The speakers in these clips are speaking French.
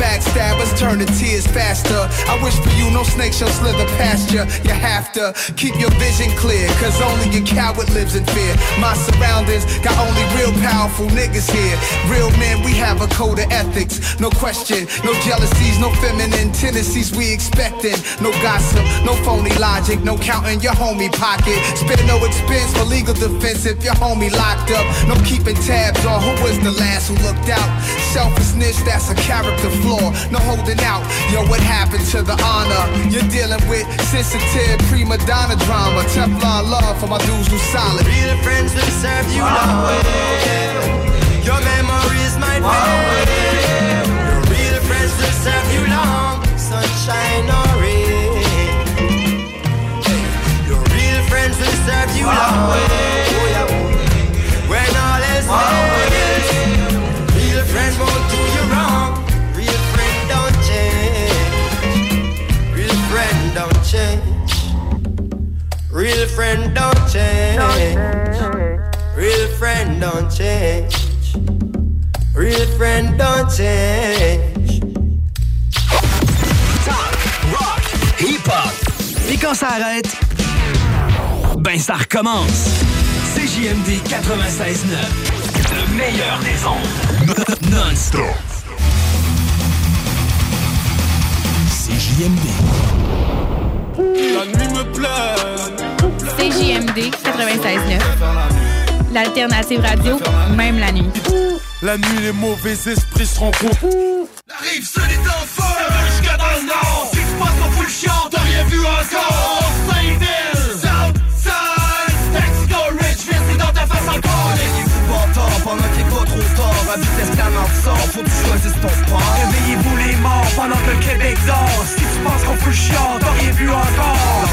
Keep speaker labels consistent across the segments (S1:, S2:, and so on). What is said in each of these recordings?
S1: backstabbers turn to tears faster. I wish for you no snake shall slither past you. You have to keep your vision clear, cause only a coward lives in fear. My surroundings got only real powerful niggas here. Real men, we have a code of ethics. No question, no jealousies, no feminine tendencies we expecting. No gossip, no phony logic, no counting your homie pocket. Spend no expense for legal defense if your homie locked up. No keeping tabs on who was the last who looked out. Selfishness, that's a character flaw. No holding out, yo, what happened to the honor? You're dealing with sensitive prima donna drama. Teflon love for my dudes who solid.
S2: Real friends will serve you long way. Your memories might fade. Your real friends will serve you long, sunshine or rain. Your real friends will serve you long way. When all is well, real friends won't do you wrong. Real friend don't change. Real friend don't change. Real friend don't change. Real friend don't change. Real friend don't change.
S3: Talk, rock, hip-hop. Et quand ça arrête, ben ça recommence. CJMD 96.9. Le meilleur des ondes. Non-stop. CJMD.
S4: La nuit me plaît.
S5: CJMD 96.9. L'alternative radio, même la nuit.
S4: La nuit, les mauvais esprits se rencontrent.
S6: La rive seule est en feu. Ça va jusqu'à dans le nord. Si tu passes en full chiant, t'as rien vu encore. Saint-Ville, Southside, Mexico Ridge, c'est dans ta face encore.
S2: Réveillez-vous bâtard pendant qu'il est pas trop tard. À vitesse la marque sort, faut que tu choisisses ton sport.
S6: Réveillez-vous les morts pendant que le Québec dort. Si tu penses qu'on fout le chiant, t'as rien vu encore.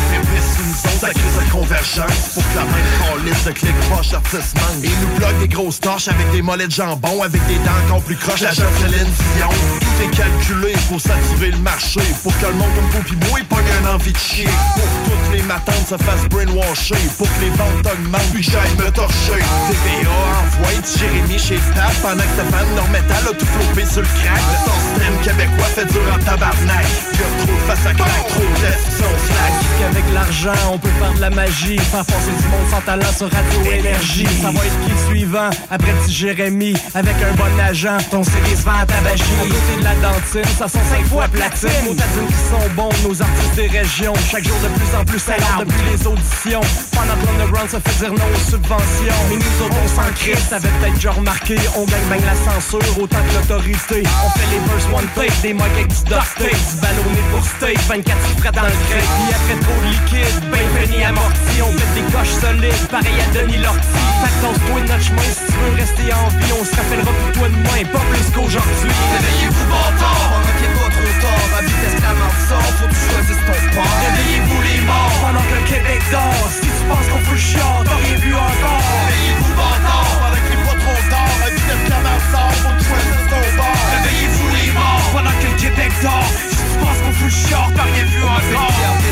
S7: Ça crée cette convergence pour que la main calisse de clic proche artissement. Et nous bloque des grosses torches avec des mollets de jambon, avec des dents encore plus croches, la Jocelyn Dion. Tout est calculé pour saturer le marché, pour que le monde comme vous pis moi pogne un envie de chier. Pour que toutes les matantes se fassent brainwasher, pour que les ventes augmentent puis que j'aille me torcher. TVA envoie Jérémy chez Staff pendant que ta fan Normétal a tout flopé sur le crack. Le son système québécois fait dur en tabarnak. Y'a trop de face à crack, trop de son slack.
S8: Avec l'argent, on peut faire de la magie, faire passer du monde sans talent sur Radio Énergie. Ça va être qui le suivant, après petit Jérémy, avec un bon agent, ton CD se vend à tabagie. À côté de la dentine, ça sent 5 fois platine. Nos tadines qui sont bons, nos artistes des régions, chaque jour de plus en plus salaire depuis les auditions. Pendant que l'underground se fait dire non aux subventions. Mais nous autres on s'en crisse, t'avais peut-être déjà remarqué, on gagne bang la censure autant que l'autorité. On fait les verses one take, des mugs avec du duct tape, du ballonné pour steak, 24 frais dans le crête. Puis après trop de liquide, ben penny amorti, on fait des coches solides, pareil à Denis Lortie. Fait que toi de notre chemin, si tu veux rester en vie, on se rappellera pour toi demain, pas plus qu'aujourd'hui.
S2: Réveillez-vous bâtard pendant qu'il est pas trop tard. À vitesse la marque sort, faut que tu choisisses ton sport.
S6: Réveillez-vous les morts pendant que le Québec dort. Si tu penses qu'on fout le chiant, t'as rien vu encore.
S2: Réveillez-vous bâtard pendant qu'il est pas trop tard. À vitesse la marque sort, faut que tu choisisses ton sport.
S6: Réveillez-vous les morts pendant que le Québec dort. Si tu penses qu'on fout le chiant, t'as rien vu encore.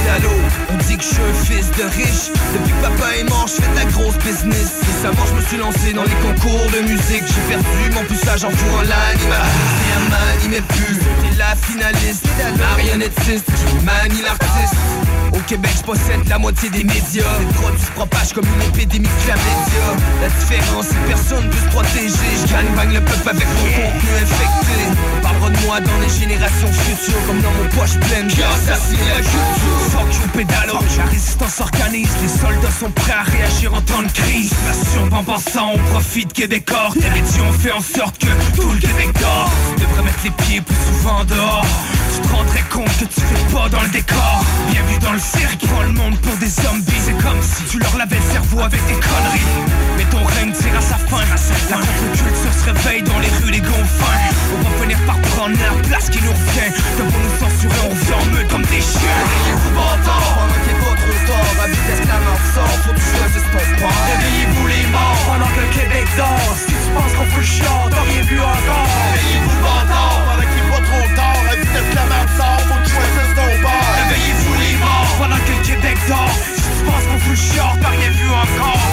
S2: On dit que je suis un fils de riche. Depuis que papa est mort, je fais de la grosse business. Récemment, je me suis lancé dans les concours de musique. J'ai perdu mon puçage en jouant l'animatrice. Et un m'animait plus. C'était la finaliste, marionnettiste. Je manie l'artiste. Au Québec, je possède la moitié des médias. Les produits se propagent comme une épidémie de chlamydia. La différence, c'est que personne ne peut se protéger. Je gagne bang le peuple avec mon contenu infecté. On parlera de moi dans les générations futures, comme dans mon poche pleine qui a assassiné la culture.
S6: Fuck you pédalo, la résistance s'organise. Les soldats sont prêts à réagir en temps de crise. La surbe en pensant, on profite québécois. Les médias ont fait en sorte que tout le Québec dort. Tu devrais mettre les pieds plus souvent dehors. Tu te rendrais compte que tu fais pas dans le décor. Bienvenue dans le cirque, prends le monde pour des zombies. C'est comme si tu leur lavais le cerveau avec des conneries. Mais ton règne tire à sa fin. La contre-culture se réveille dans les rues, les gonfins. On va finir par prendre la place qui nous revient. De pour nous censurer, on vient en meute comme des chiens.
S2: Réveillez-vous bâtard pendant qu'il est pas trop tard. À vitesse la marque sort, faut que tu choisisses ton sport.
S6: Réveillez-vous les morts pendant que le Québec dort. Si tu penses qu'on fout le chiant, t'as rien vu encore.
S2: Réveillez-vous bâtard pendant qu'il est pas trop tard. À vitesse la marque sort, faut que tu choisisses ton sport.
S6: Réveillez-vous les morts pendant que le Québec dort. Si tu penses qu'on fout le chiant, t'as rien vu encore.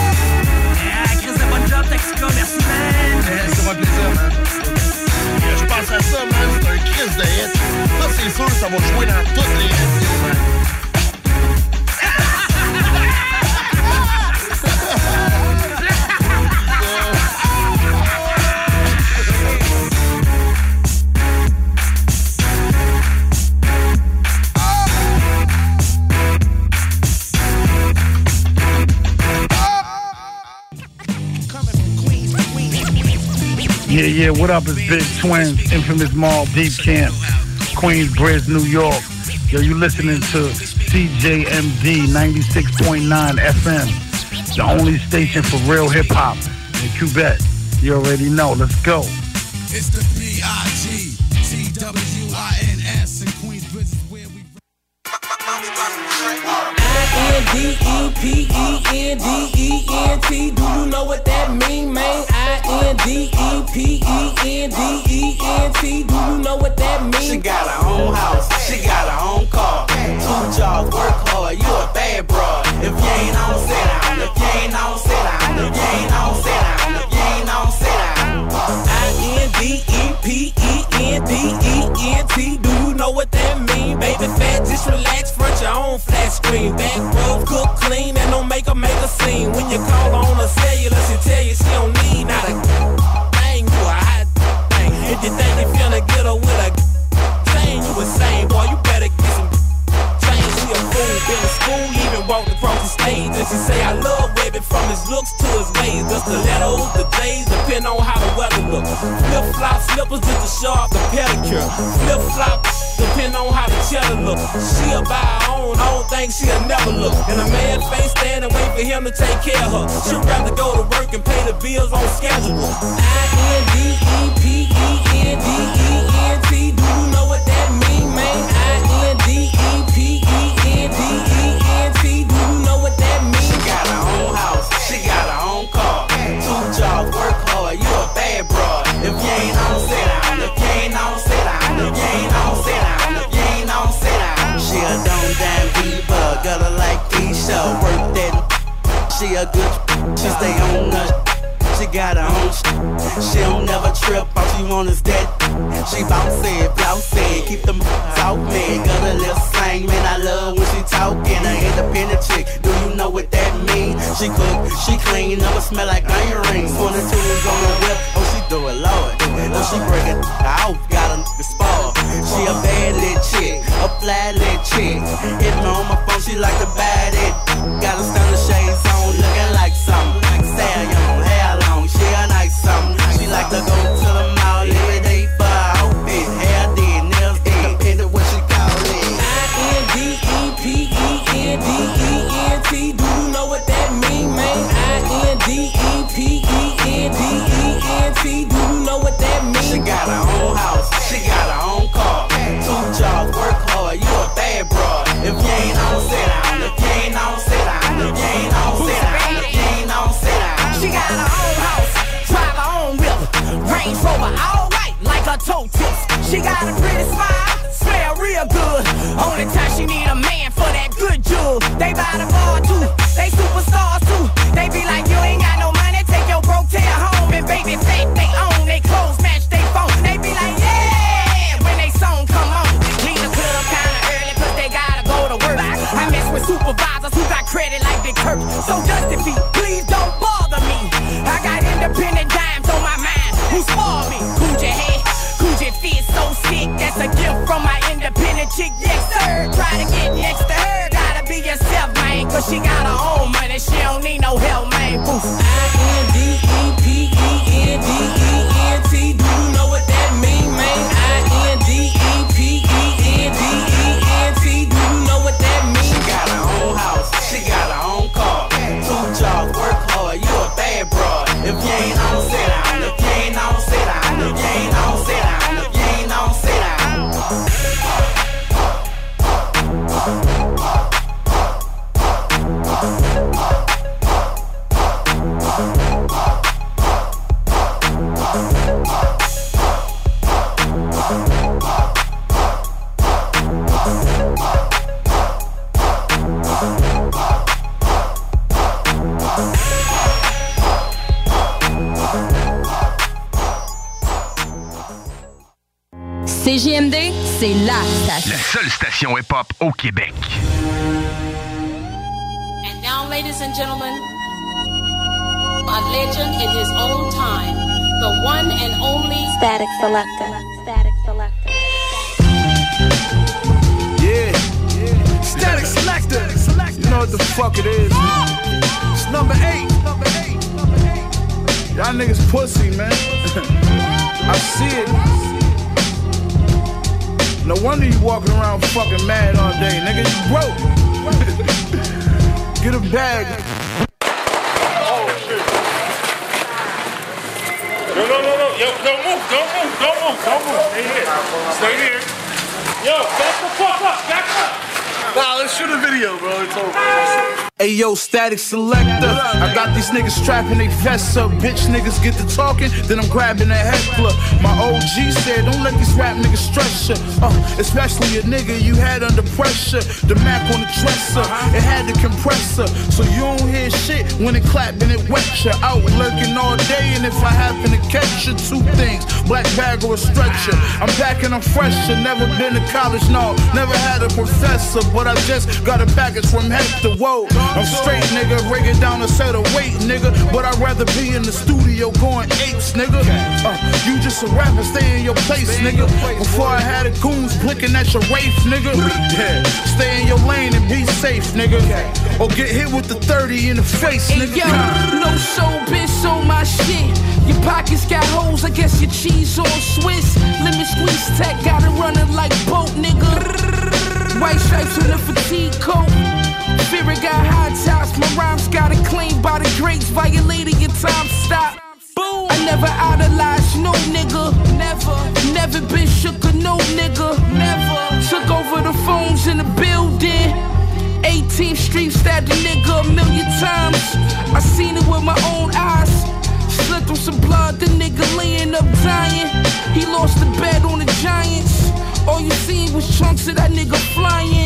S6: Chris de bonne job, Texco, merci man.
S7: C'est mon plaisir, man. Je pense à ça, man. C'est un Chris de
S9: Yeah, what up? It's Big Twins, Infamous Mall, Deep Camp, Queensbridge, New York. Yo, you listening to CJMD 96.9 FM, the only station for real hip-hop in Quebec. You already know. Let's go.
S1: It's the BIGTWINS in Queensbridge is where we...
S10: INDEPENDENT. Do you know what that mean, man? INDEPENDENT. Do you know what that mean?
S11: She got her own house, she got her own car. 2 jobs, work hard, you a bad broad. If you ain't on, sit down. If you ain't on, sit down. If you ain't on, sit down. If you ain't on, sit down.
S10: INDEPENDENT. Do you know what that mean? Baby fat, just relax, front your own flat screen. Back row, cook clean, and don't make a scene. When you call on her cellular, she tell you she don't need not a thing, you a hot thing. If you think you finna get her with a thing, you insane, boy, you better get some change. She a fool, been to school, even walked across the stage. And she say, I love Webby from his looks to his ways. The stilettos, the J's, depend on how the weather looks. Flip-flop slippers just to show off the pedicure. Flip-flop, depend on how the cheddar look. She'll buy her own, I don't think she'll never look. And a man face stand and wait for him to take care of her. She'd rather go to work and pay the bills on schedule. INDEPENDENT. Do you know what that mean, man? INDEPENDENT. Do you know what that mean?
S11: She got her own house, she got her own car. 2 jobs, work hard, you a bad broad. If you ain't on, sit down. If you ain't on, sit down. If you ain't on, sit down. If you ain't on, sit down. She a dumb damn diva, got her like Keisha. Work that, she a good, she stay on the. She got her own she don't never trip, all she want is that. She bouncy, flousy, keep them talk man. Got a little slang, man, I love when she talking. An independent chick, do you know what that mean? She cook, she clean, never smell like onion rings. 22 is on the whip, oh she do it, Lord. Oh she break it out, got a nigga spar. She a bad little chick, a fly little chick. Hit me on my phone, she like to bad it. Got a stunner shades on, looking like something. Say young, hair long, she a nice something. She like to go to the mall every day for her outfit. Hair did, nails did, depending what she call it.
S10: INDEPENDENT. Do you know what that mean, man? INDEPENDENT. Do you know what that mean?
S11: She got her own house, she got her own car. 2 jobs, work hard, you a bad broad. If you ain't on, sit down. If you ain't on, sit down. If you ain't on, sit down. If you ain't on, sit down.
S10: She got her own house, drive her own whip, Range Rover, all white like her toe tips. She got a pretty smile, smell real good. Only time she need a man for that good jug. They buy the bar too, they superstars too. They be like, you ain't got no money, take your broke tail home. And baby fake, they own, they clothes match they phone. They be like, yeah, when they song come on. Leave the club kinda early cause they gotta go to work. I mess with supervisors who got credit like Big Kirk. So Justify, please don't bother me. I got independent dimes on my mind. Who spoiled me? Coogee head, Coogee fit so sick. That's a gift from my independent chick. Yes sir, try to get next to her. Gotta be yourself, man. Cause she got her own money. She don't need no help, man. Boof. INDEPENDENT. Do you know what that mean, man? INDEPENDENT. Do you know what that mean?
S11: She got her own house, she got her own car. 2 jobs, work hard, you a bad broad. If you ain't on, sit down. If you ain't on, sit down. If you ain't on, sit down. If you ain't on, sit down.
S12: CJMD, c'est la station.
S13: La seule station hip-hop au Québec.
S14: And now, ladies and gentlemen, a legend in his own time, the one and only
S15: Static Selector. Static Selector.
S4: Yeah. Static Selector. You know what the fuck it is. It's number 8. Y'all niggas pussy, man. I see it. No wonder you walking around fucking mad all day, nigga. You broke. Get a bag.
S16: Oh shit. No. Yo, don't move. Stay here. Yo, back the fuck up.
S4: Nah, let's shoot a video, bro. It's over. Hey yo, Static Selector. I got these niggas strapping they vests up. Bitch niggas get to talking, then I'm grabbing a heckler. My OG said, don't let these rap niggas stress you. Especially a nigga you had under pressure. The Mac on the dresser, it had the compressor. So you don't hear shit when it clap and it wet you. Out lurking all day, and if I happen to catch you, two things, black bag or a stretcher. I'm back and I'm fresher, never been to college, no, never had a professor. But I just got a package from Hector, whoa. I'm straight, nigga, break it down a set of weight, nigga. But I'd rather be in the studio going apes, nigga. You just a rapper, stay in your place, nigga. Before I had a goons blinking at your Wraith, nigga. Yeah, stay in your lane and be safe, nigga. Or get hit with the 30 in the face, nigga.
S10: Yo, no soul, bitch, on my shit. Your pockets got holes, I guess your cheese on Swiss. Limit squeeze tech, got it running like boat, nigga. White stripes in the fatigue coat. Spirit got high tops, my rhymes got it clean by the greats. Violating your time stop. Boom. I never idolized no nigga. Never been shook or no nigga. Never took over the phones in the building. 18th Street stabbed a nigga a million times. I seen it with my own eyes. Slipped on some blood, the nigga laying up dying. He lost the bet on the Giants. All you seen was chunks of that nigga flying.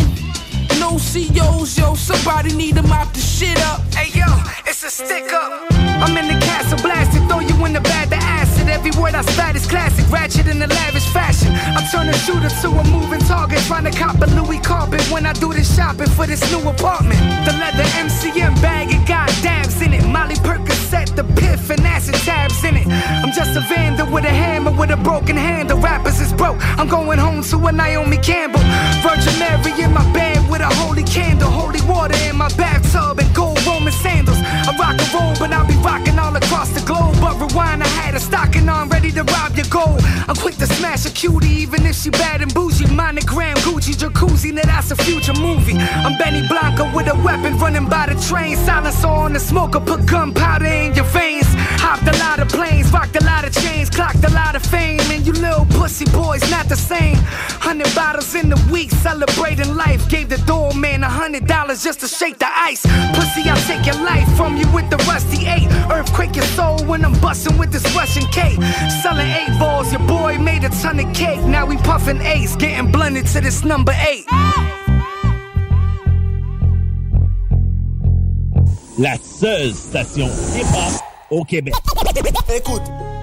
S10: No COs, yo, somebody need to mop the shit up. Hey yo, it's a stick up. I'm in the castle blasted, throw you in the bag, the acid. Every word I spat is classic, ratchet in a lavish fashion. I turn a shooter to a moving target, trying to cop a Louis carpet when I do this shopping for this new apartment. The leather MCM bag, it got dabs in it. Molly Percocet, the piff and acid tabs in it. I'm just a vandal with a hammer, with a broken hand. The rappers is broke, I'm going home to a Naomi Campbell. Virgin Mary in my bed with a holy candle. Holy water in my bathtub and gold Roman sandals. I rock and roll, but I'll be rocking all across the globe. But rewind, I had a stocking on, ready to rob your gold. I'm quick to smash a cutie, even if she bad and bougie. Monogram, Gucci, jacuzzi, now that's a future movie. I'm Benny Blanco with a weapon running by the train. Silencer on the smoker, put gunpowder in your veins. Hopped a lot of planes, rocked a lot of chains, clocked a lot of fame. And you little pussy boys, not the same. 100 bottles in the week, celebrating life. Gave the doorman $100 just to shake the ice. Pussy, I'll take your life from you with the rusty 8. Earthquake your soul when I'm busting with this Russian cake. Selling 8 balls, your boy made a ton of cake. Now we puffing ace, getting blended to this number 8.
S17: La seule station hip-hop au Québec.
S2: Écoute.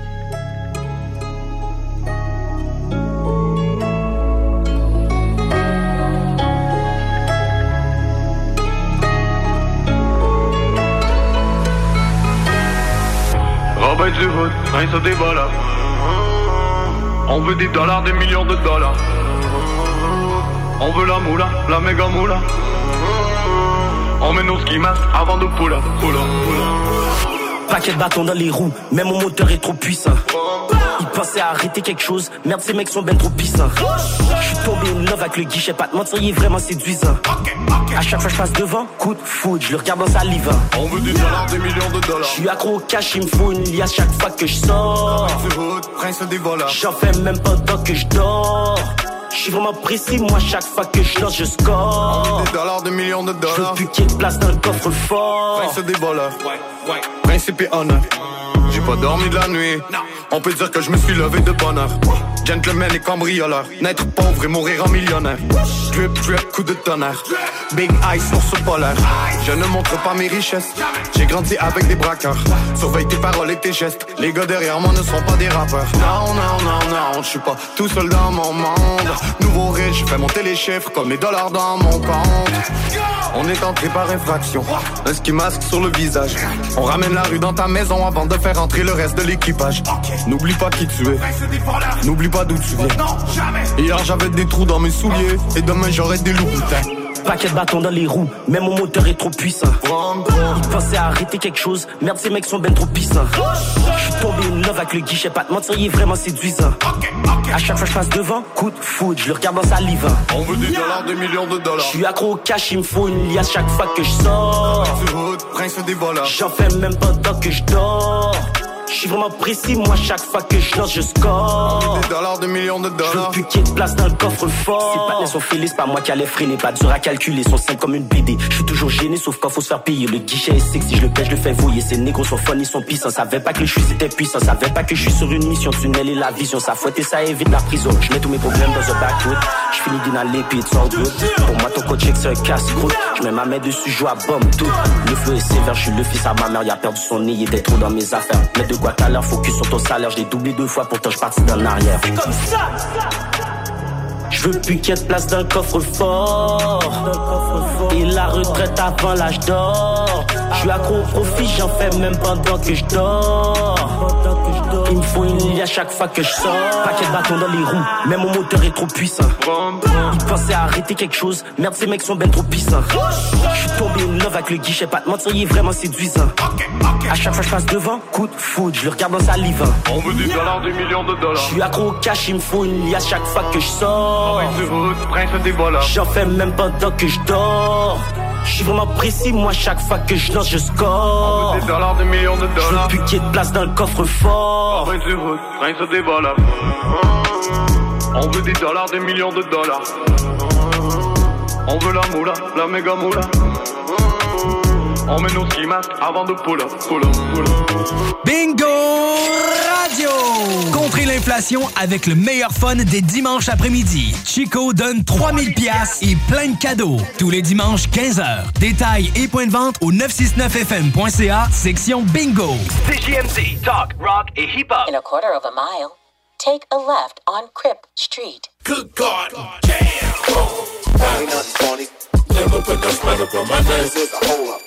S18: Robin du Hood, rien ça débat là. On veut des dollars, des millions de dollars. On veut la moula, la méga moula. On met nos ski masques avant de poula.
S19: Paquet de bâtons dans les roues, même mon moteur est trop puissant. Il pensait à arrêter quelque chose, merde ces mecs sont ben trop puissants. J'suis tombé in love avec le guichet, pas te mentir, il est vraiment séduisant. À chaque fois je passe devant, coup de foot, je le regarde en salive.
S18: On veut des dollars, des millions de dollars.
S19: J'suis accro au cash, il me faut une liasse chaque fois que je sors.
S18: Prince des voleurs.
S19: J'en fais même pendant que je dors. J'suis vraiment précis, moi chaque fois que je lance, je score.
S18: On veut des dollars, des millions de dollars.
S19: J'veux plus qu'il y ait de place dans le coffre-fort.
S18: Prince des voleurs. Principe et honneur. J'ai pas dormi de la nuit. On peut dire que je me suis levé de bonne heure. Gentleman et cambrioleur. Naître pauvre et mourir en millionnaire. Drip, drip, coup de tonnerre. Big ice, ours polaire. Je ne montre pas mes richesses. J'ai grandi avec des braqueurs. Surveille tes paroles et tes gestes. Les gars derrière moi ne sont pas des rappeurs. Non, non, non, non, je suis pas tout seul dans mon monde. Nouveau riche, fais monter les chiffres comme les dollars dans mon compte. On est entré par infraction. Un ski masque sur le visage. On ramène la rue dans ta maison avant de faire entrer le reste de l'équipage. N'oublie pas qui tu es. N'oublie pas d'où tu viens. Hier j'avais des trous dans mes souliers. Et demain j'aurai des loups boutins.
S19: Paquet de bâtons dans les roues, même mon moteur est trop puissant. Il pensait à arrêter quelque chose, merde ces mecs sont ben trop puissants. J'suis avec le guichet, pas de mentir, il est vraiment séduisant. À chaque fois je passe devant, coup de foudre, je le regarde dans sa live.
S18: On veut des dollars, des millions de dollars.
S19: Je suis accro au cash, il me faut une liasse chaque fois que je sors.
S18: Prince des voleurs.
S19: J'en fais même pas tant que je dors. Je suis vraiment précis, moi chaque fois que je lance, je score.
S18: Des dollars, des millions de dollars.
S19: Je veux plus qu'il y ait de place dans le coffre-fort. C'est pas les sont fêlés, c'est pas moi qui allais freiner. Pas dur à calculer, sont simples comme une BD. Je suis toujours gêné, sauf quand faut se faire payer. Le guichet est sexy, je le pêche, je le fais voyer. Ces négros sont fun, ils sont puissants. Savais pas que les chuis étaient puissants. Savais pas que je suis sur une mission. Tunnel et la vision, ça fouette et ça évite la prison. Je mets tous mes problèmes dans un backwood. Je finis d'inhaler puis it's all good. Pour moi ton coach c'est un casse-croûte. Je mets ma main dessus, je joue à bombe tout. Le feu est sévère, je suis le fils à ma mère. Il a perdu son nez, il était trop dans mes affaires. Mais de quoi t'as l'air, focus sur ton salaire. Je l'ai doublé 2 fois, pourtant je partis d'en arrière.
S10: C'est comme ça.
S19: Je veux plus qu'il y ait de place dans le coffre-fort. Et la retraite avant l'âge d'or. Je suis accro au profit, j'en fais même pendant que je dors. Il me faut une ligne à chaque fois que je sors. Paquet de bâtons dans les roues, même mon moteur est trop puissant. Il pensait arrêter quelque chose, merde ces mecs sont ben trop puissants. Je suis tombé in love avec le guichet, pas de mentir, il est vraiment séduisant. À chaque fois je passe devant, coup de foudre, je le regarde dans sa live.
S18: On veut des dollars, des millions de dollars.
S19: Je suis accro au cash, il me faut une ligne à chaque fois que je sors.
S18: Prince des voleurs.
S19: J'en fais même pendant que je dors. Je suis vraiment précis, moi chaque fois que je lance, je score.
S18: On veut des dollars, des millions de dollars.
S19: Je veux plus qu'il y ait de place dans le coffre-fort.
S18: Prince des voleurs. On veut des dollars, des millions de dollars. On veut la moula, la méga moula. On met nos ski masques avant de pull up.
S3: Bingo Radio! Contrez l'inflation avec le meilleur fun des dimanches après-midi. Chico donne 3000 $ et plein de cadeaux. Tous les dimanches, 15h. Détails et points de vente au 969fm.ca, section Bingo. CJMD, talk, rock et hip-hop.
S20: In a quarter of a mile, take a left on Crip Street.
S16: Good God. Damn. Ain't nothing funny. Never put no smile up on my name. This is a hold up.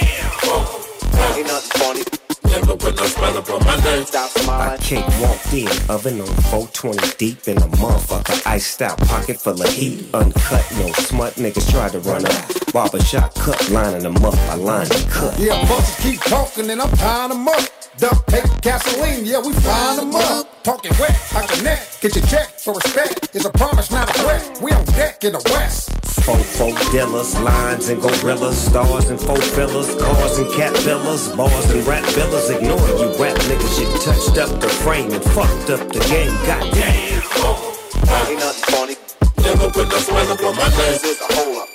S16: Damn. Ain't nothing funny. Never put no smile up on my name. Stop smiling.
S21: I can't walk in, oven on 420 deep in a motherfucker. Iced out, pocket full of heat. Uncut, no smut, niggas try to run up. Barbershop cut, lining them up, I line and cut.
S22: Yeah, buzzers keep talking and I'm tying them up. Duct tape, gasoline, yeah, we find them up. Talking wet, I connect, get your check for respect. It's a promise, not a threat. We on deck in the West.
S21: Folk dealers, lines and gorillas, stars and folk fillers, cars and cat villas, bars and rap villas. Ignore you rap niggas, you touched up the frame and fucked up the game. Goddamn.
S16: Ain't nothing funny. Never put no smile up on my name. This is a hold up.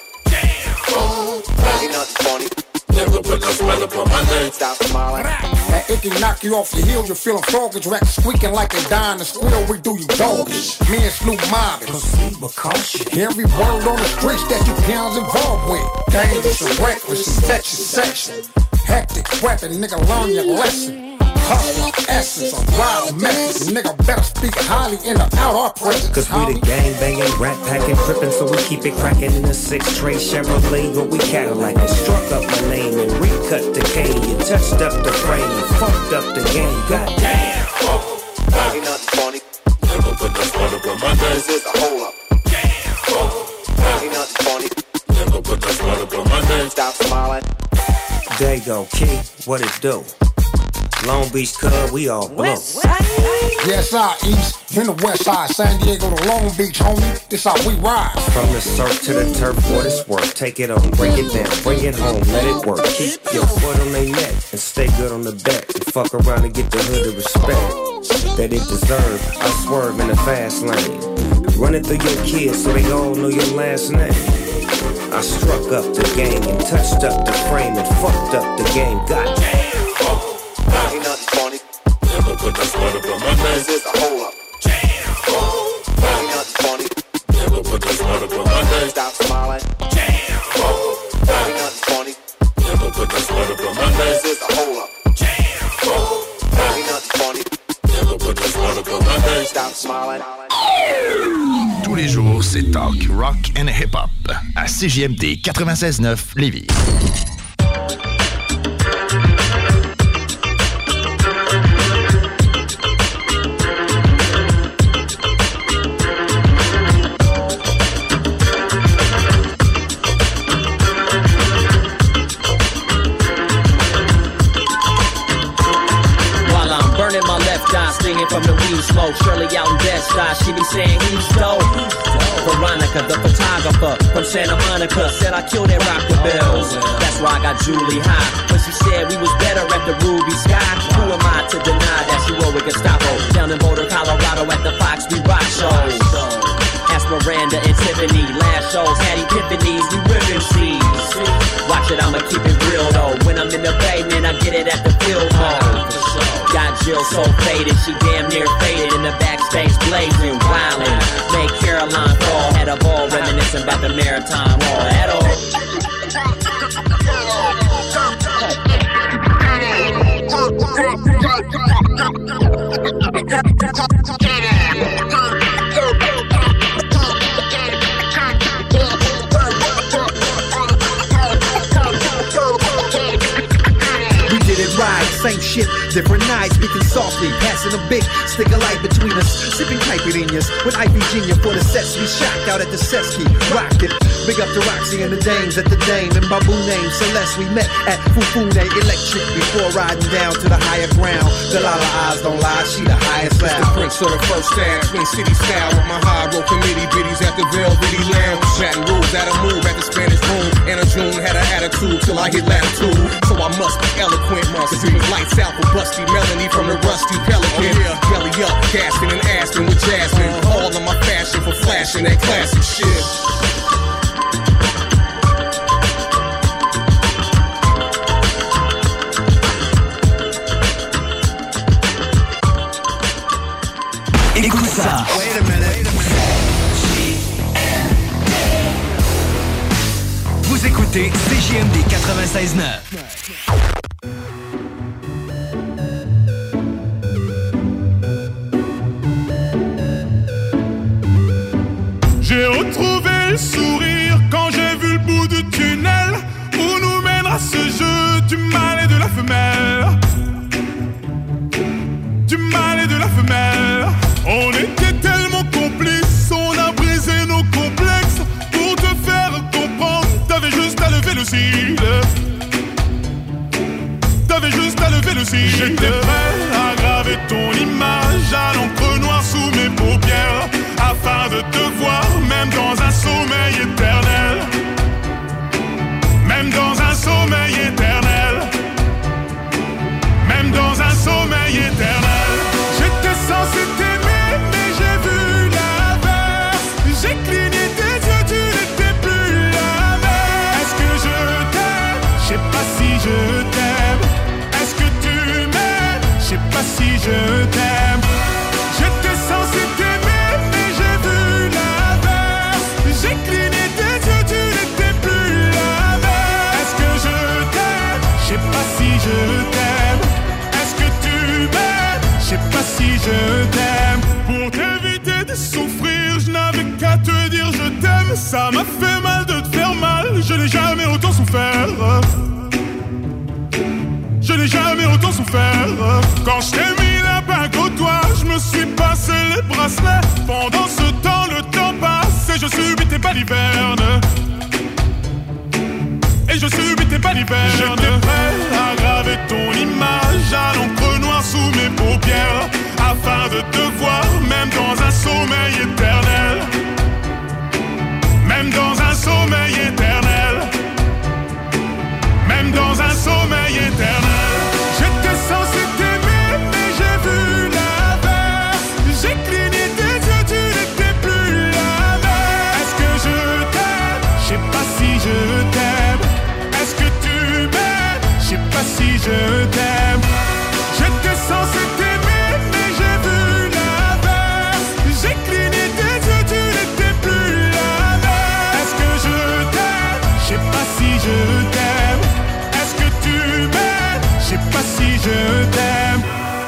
S16: Damn. Ain't nothing funny. Never put no smile up on my name. Stop smiling.
S22: That it can knock you off your heels. You're feeling froggish, racks squeaking like they dying to squeal. We do you doggish. Me and Snoop mobbing.
S21: Proceed with caution.
S22: Every word on the streets that you pounds involved with. Dangerous and reckless, infectious section. Hectic weapon, nigga, learn your lesson. Hustler, essence, a wild message. Nigga better speak highly in or out our presence.
S21: Cause we the gang banging, rat packing, tripping, so we keep it cracking in a 6-tray Chevrolet. Or we Cadillac and struck up my name and recut the cane. You touched up the frame and fucked up the game. Goddamn.
S16: Ain't nothing funny. Never put no smile up on my name. This is a hold up. Damn. Ain't nothing funny. Never put no smile up on my name. Stop smiling.
S21: There you go, Key, what it do? Long Beach Cub, we all blow.
S22: Yes, I east, in the west side, San Diego to Long Beach, homie. This how we ride.
S21: From the surf to the turf, what it's worth. Take it on, break it down, bring it home, let it work. Keep your foot on their neck and stay good on the back. And fuck around and get the hood of respect that it deserve. I swerve in the fast lane, running through your kids so they all know your last name. I struck up the game and touched up the frame and fucked up the game. Goddamn.
S16: Ain't nothing funny. Never put no smile up on my name. This is a hold up. Damn. Ain't nothing funny. Never put no smile up on my name. Stop smiling. Damn. Ain't nothing funny. Never put no smile up on my name. This is a hold up. Damn. Ain't nothing funny. Never put no smile up on my name. Stop smiling.
S13: Tous les jours, c'est talk, rock and hip-hop à CJMD 96.9 Lévis.
S5: Die stinging from the weed smoke. Shirley out in Bed-Stuy, she be saying he's dope. Veronica, the photographer from Santa Monica, said I killed that rock the bills. That's why I got Julie high. When she said we was better at the Ruby Sky. Who am I to deny that she rode with Gestapo down in Boulder, Colorado at the Fox We Rock shows? Ask Miranda and Tiffany, last shows had epiphanies, we ribbon seeds. Watch it, I'ma keep it real though. When I'm in the Bay, man, I get it at the field home. Got Jill so faded, she damn near faded in the backstage blazing, wildin'. Made Caroline fall, had a ball reminiscing about the Maritime Hall. At all.
S8: Right, same shit, different nights, speaking softly, passing a big stick of light between us, sipping caipirinhas with Ivy Jr. for the sets we shocked out at the Sesky, rocked it. Big up to Roxy and the dames at the Dame and Babu name Celeste. We met at Fufune Electric before riding down to the higher ground. Delilah eyes don't lie, she the highest loud.
S23: The Prince of the first stab, Twin City style with my high road committee biddies at the Velvety Lounge. Baton Rouge at a move at the Spanish Room. Anna June had an attitude till I hit latitude, so I must be eloquent. Cause it was lights out for Busty Melanie from the Rusty Pelican. Oh, yeah. Belly up, Gaston and Aston with Jasmine. All of my fashion for flashing that classic shit.
S3: Écoute ça.
S23: Wait a minute.
S3: Vous écoutez CJMD 96.9.
S24: J'ai retrouvé le sourire quand j'ai vu le bout du tunnel où nous mènera ce jeu du mâle et de la femelle. Du mâle et de la femelle. On était tellement complices, on a brisé nos complexes. Pour te faire comprendre, t'avais juste à lever le cil. T'avais juste à lever le cil. J'étais prêt à graver ton image à l'encre noire sous mes paupières, afin de te voir, même dans un sommeil éternel. Même dans un sommeil éternel. Même dans un sommeil éternel. J'étais censé t'aimer, mais j'ai vu l'inverse. J'ai cligné tes yeux, tu n'étais plus la même. Est-ce que je t'aime? Je sais pas si je t'aime. Est-ce que tu m'aimes? Je sais pas si je t'aime. J'étais censé t'aimer, mais j'ai vu l'inverse. J'ai cligné tes yeux, tu n'étais plus la même. Est-ce que je t'aime? Je sais pas si je t'aime. Est-ce que tu m'aimes? Je sais pas si je t'aime. Pour t'éviter de souffrir, je n'avais qu'à te dire je t'aime. Ça m'a fait mal de te faire mal, je n'ai jamais autant souffert. Je n'ai jamais autant souffert. Quand je t'ai mis la bague au doigt, je me suis passé les bracelets. Pendant ce temps, le temps passe et je subis tes balivernes. Et je subis tes balivernes. J'étais prêt à graver ton image à l'encre noire sous mes paupières, afin de te voir, même dans un sommeil éternel. Même dans un sommeil éternel. Même dans un sommeil éternel. J'étais censé t'aimer, mais j'ai vu l'inverse. J'ai cligné tes yeux, tu n'étais plus la même. Est-ce que je t'aime? Je sais pas si je t'aime. Est-ce que tu m'aimes? Je sais pas si je t'aime. J'étais censé t'aimer, mais j'ai vu l'inverse. J'ai cligné tes yeux, tu n'étais plus la même. Est-ce que je t'aime? Je sais pas si je t'aime. Est-ce que tu m'aimes? Je sais pas si je t'aime.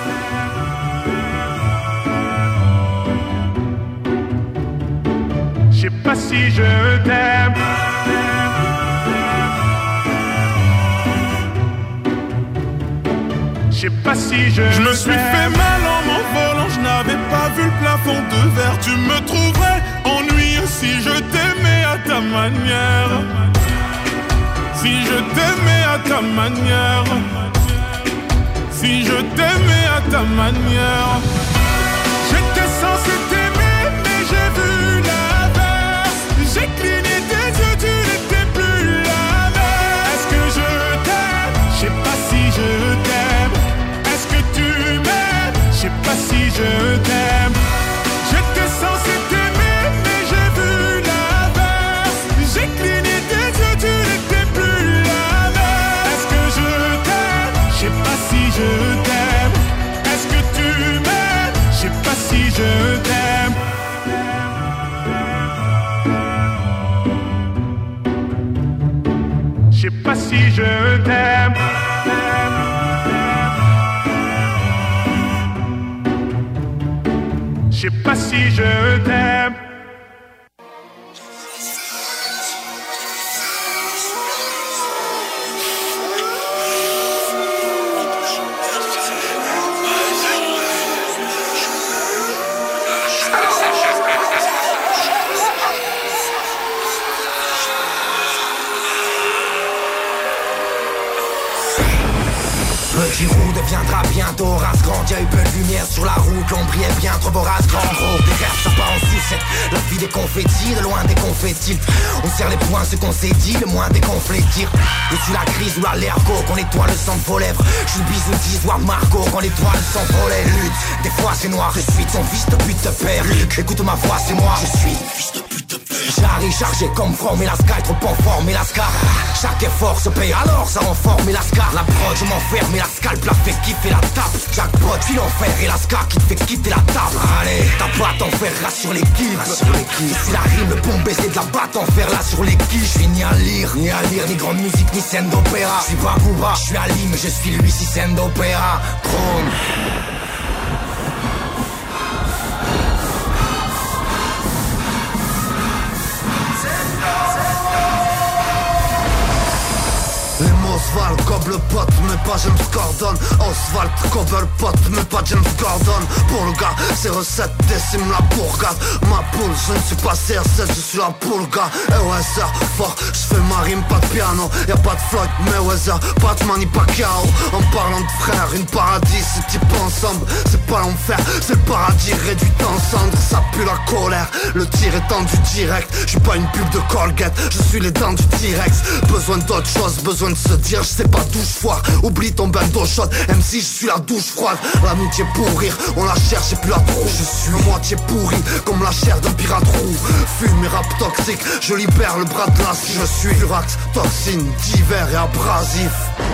S24: Je sais pas si je t'aime. Je sais pas si je me suis fait mal en m'envolant, je n'avais pas vu le plafond de verre. Tu me trouverais ennuyeux si je t'aimais à ta manière. Si je t'aimais à ta manière. si je t'aimais à ta manière. J'étais censé t'aimer, mais j'ai vu l'inverse. J'ai cligné tes yeux, tu n'étais plus la même. Est-ce que je t'aime? Je sais pas si je t'aime. Est-ce que tu m'aimes? Je sais pas si je t'aime. J'étais censé t'aimer, mais j'ai vu l'inverse. J'ai cligné tes yeux, tu n'étais plus la même. Est-ce que je t'aime? Je sais pas si je t'aime. Est-ce que tu m'aimes? Je sais pas si je t'aime. Je sais pas si je t'aime. Je sais pas si je t'aime.
S1: Petit roux deviendra bientôt race grande. Y'a eu peu de lumière sur la route, l'ombre est bien trop vorace. Grand gros, des rêves ça part en sucette. La vie des confettis, de loin des confettis. On serre les poings, ce qu'on s'est dit, le moins des conflits tire. Je suis la crise ou la l'ergo, qu'on nettoie le sang de vos lèvres. Je suis le bisou d'isoire Margot, quand l'étoile s'en volait. Lutte, des fois c'est noir, je suis ton fils de pute de père. Écoute ma voix, c'est moi, je suis fils de pute de père. J'arrive chargé comme forme, et la sky trop en forme, et la scar. Chaque effort se paye, alors ça renforme, et la scar. La prod, je m'enferme, et la scalp la fait kiffer la tape. Jackpot, puis l'enfer, et la scar qui te fait quitter la table. Allez, t'as pas à t'en faire, rassure l'équipe. Je suis la rime, le bon baiser de la batte en fer, là sur l'équipe. Je suis ni à lire, ni grande musique, ni scène d'opéra. Je suis pas Booba, je suis Ali, mais je suis lui si scène d'opéra. Chrome.
S6: Oswald, gobe le pote, mais pas James Gordon. Oswald, gobe le pote, mais pas James Gordon. Pour le gars, c'est recette décime la bourgade. Ma poule, je ne suis pas CR7, je suis la poule gars. EOSR, fort, je fais ma rime, pas de piano. Y'a pas de Floyd, Mayweather, pas de Manny Pacquiao. En parlant de frères, une paradis, c'est type ensemble. C'est pas l'enfer, c'est le paradis réduit en cendres. Ça pue la colère, le tir est tendu direct. Je suis pas une pub de Colgate, je suis les dents du T-Rex. Besoin d'autre chose, besoin de se dire, je sais pas d'où je foire. Oublie ton bain d'eau chaude, MC je suis la douche froide. L'amitié pour rire, on la cherche et plus la trouve. Je suis à moitié pourri, comme la chair d'un pirate roux. Fume et rap toxique, je libère le bras de l'as. Je suis Furax, toxine, divers et abrasif.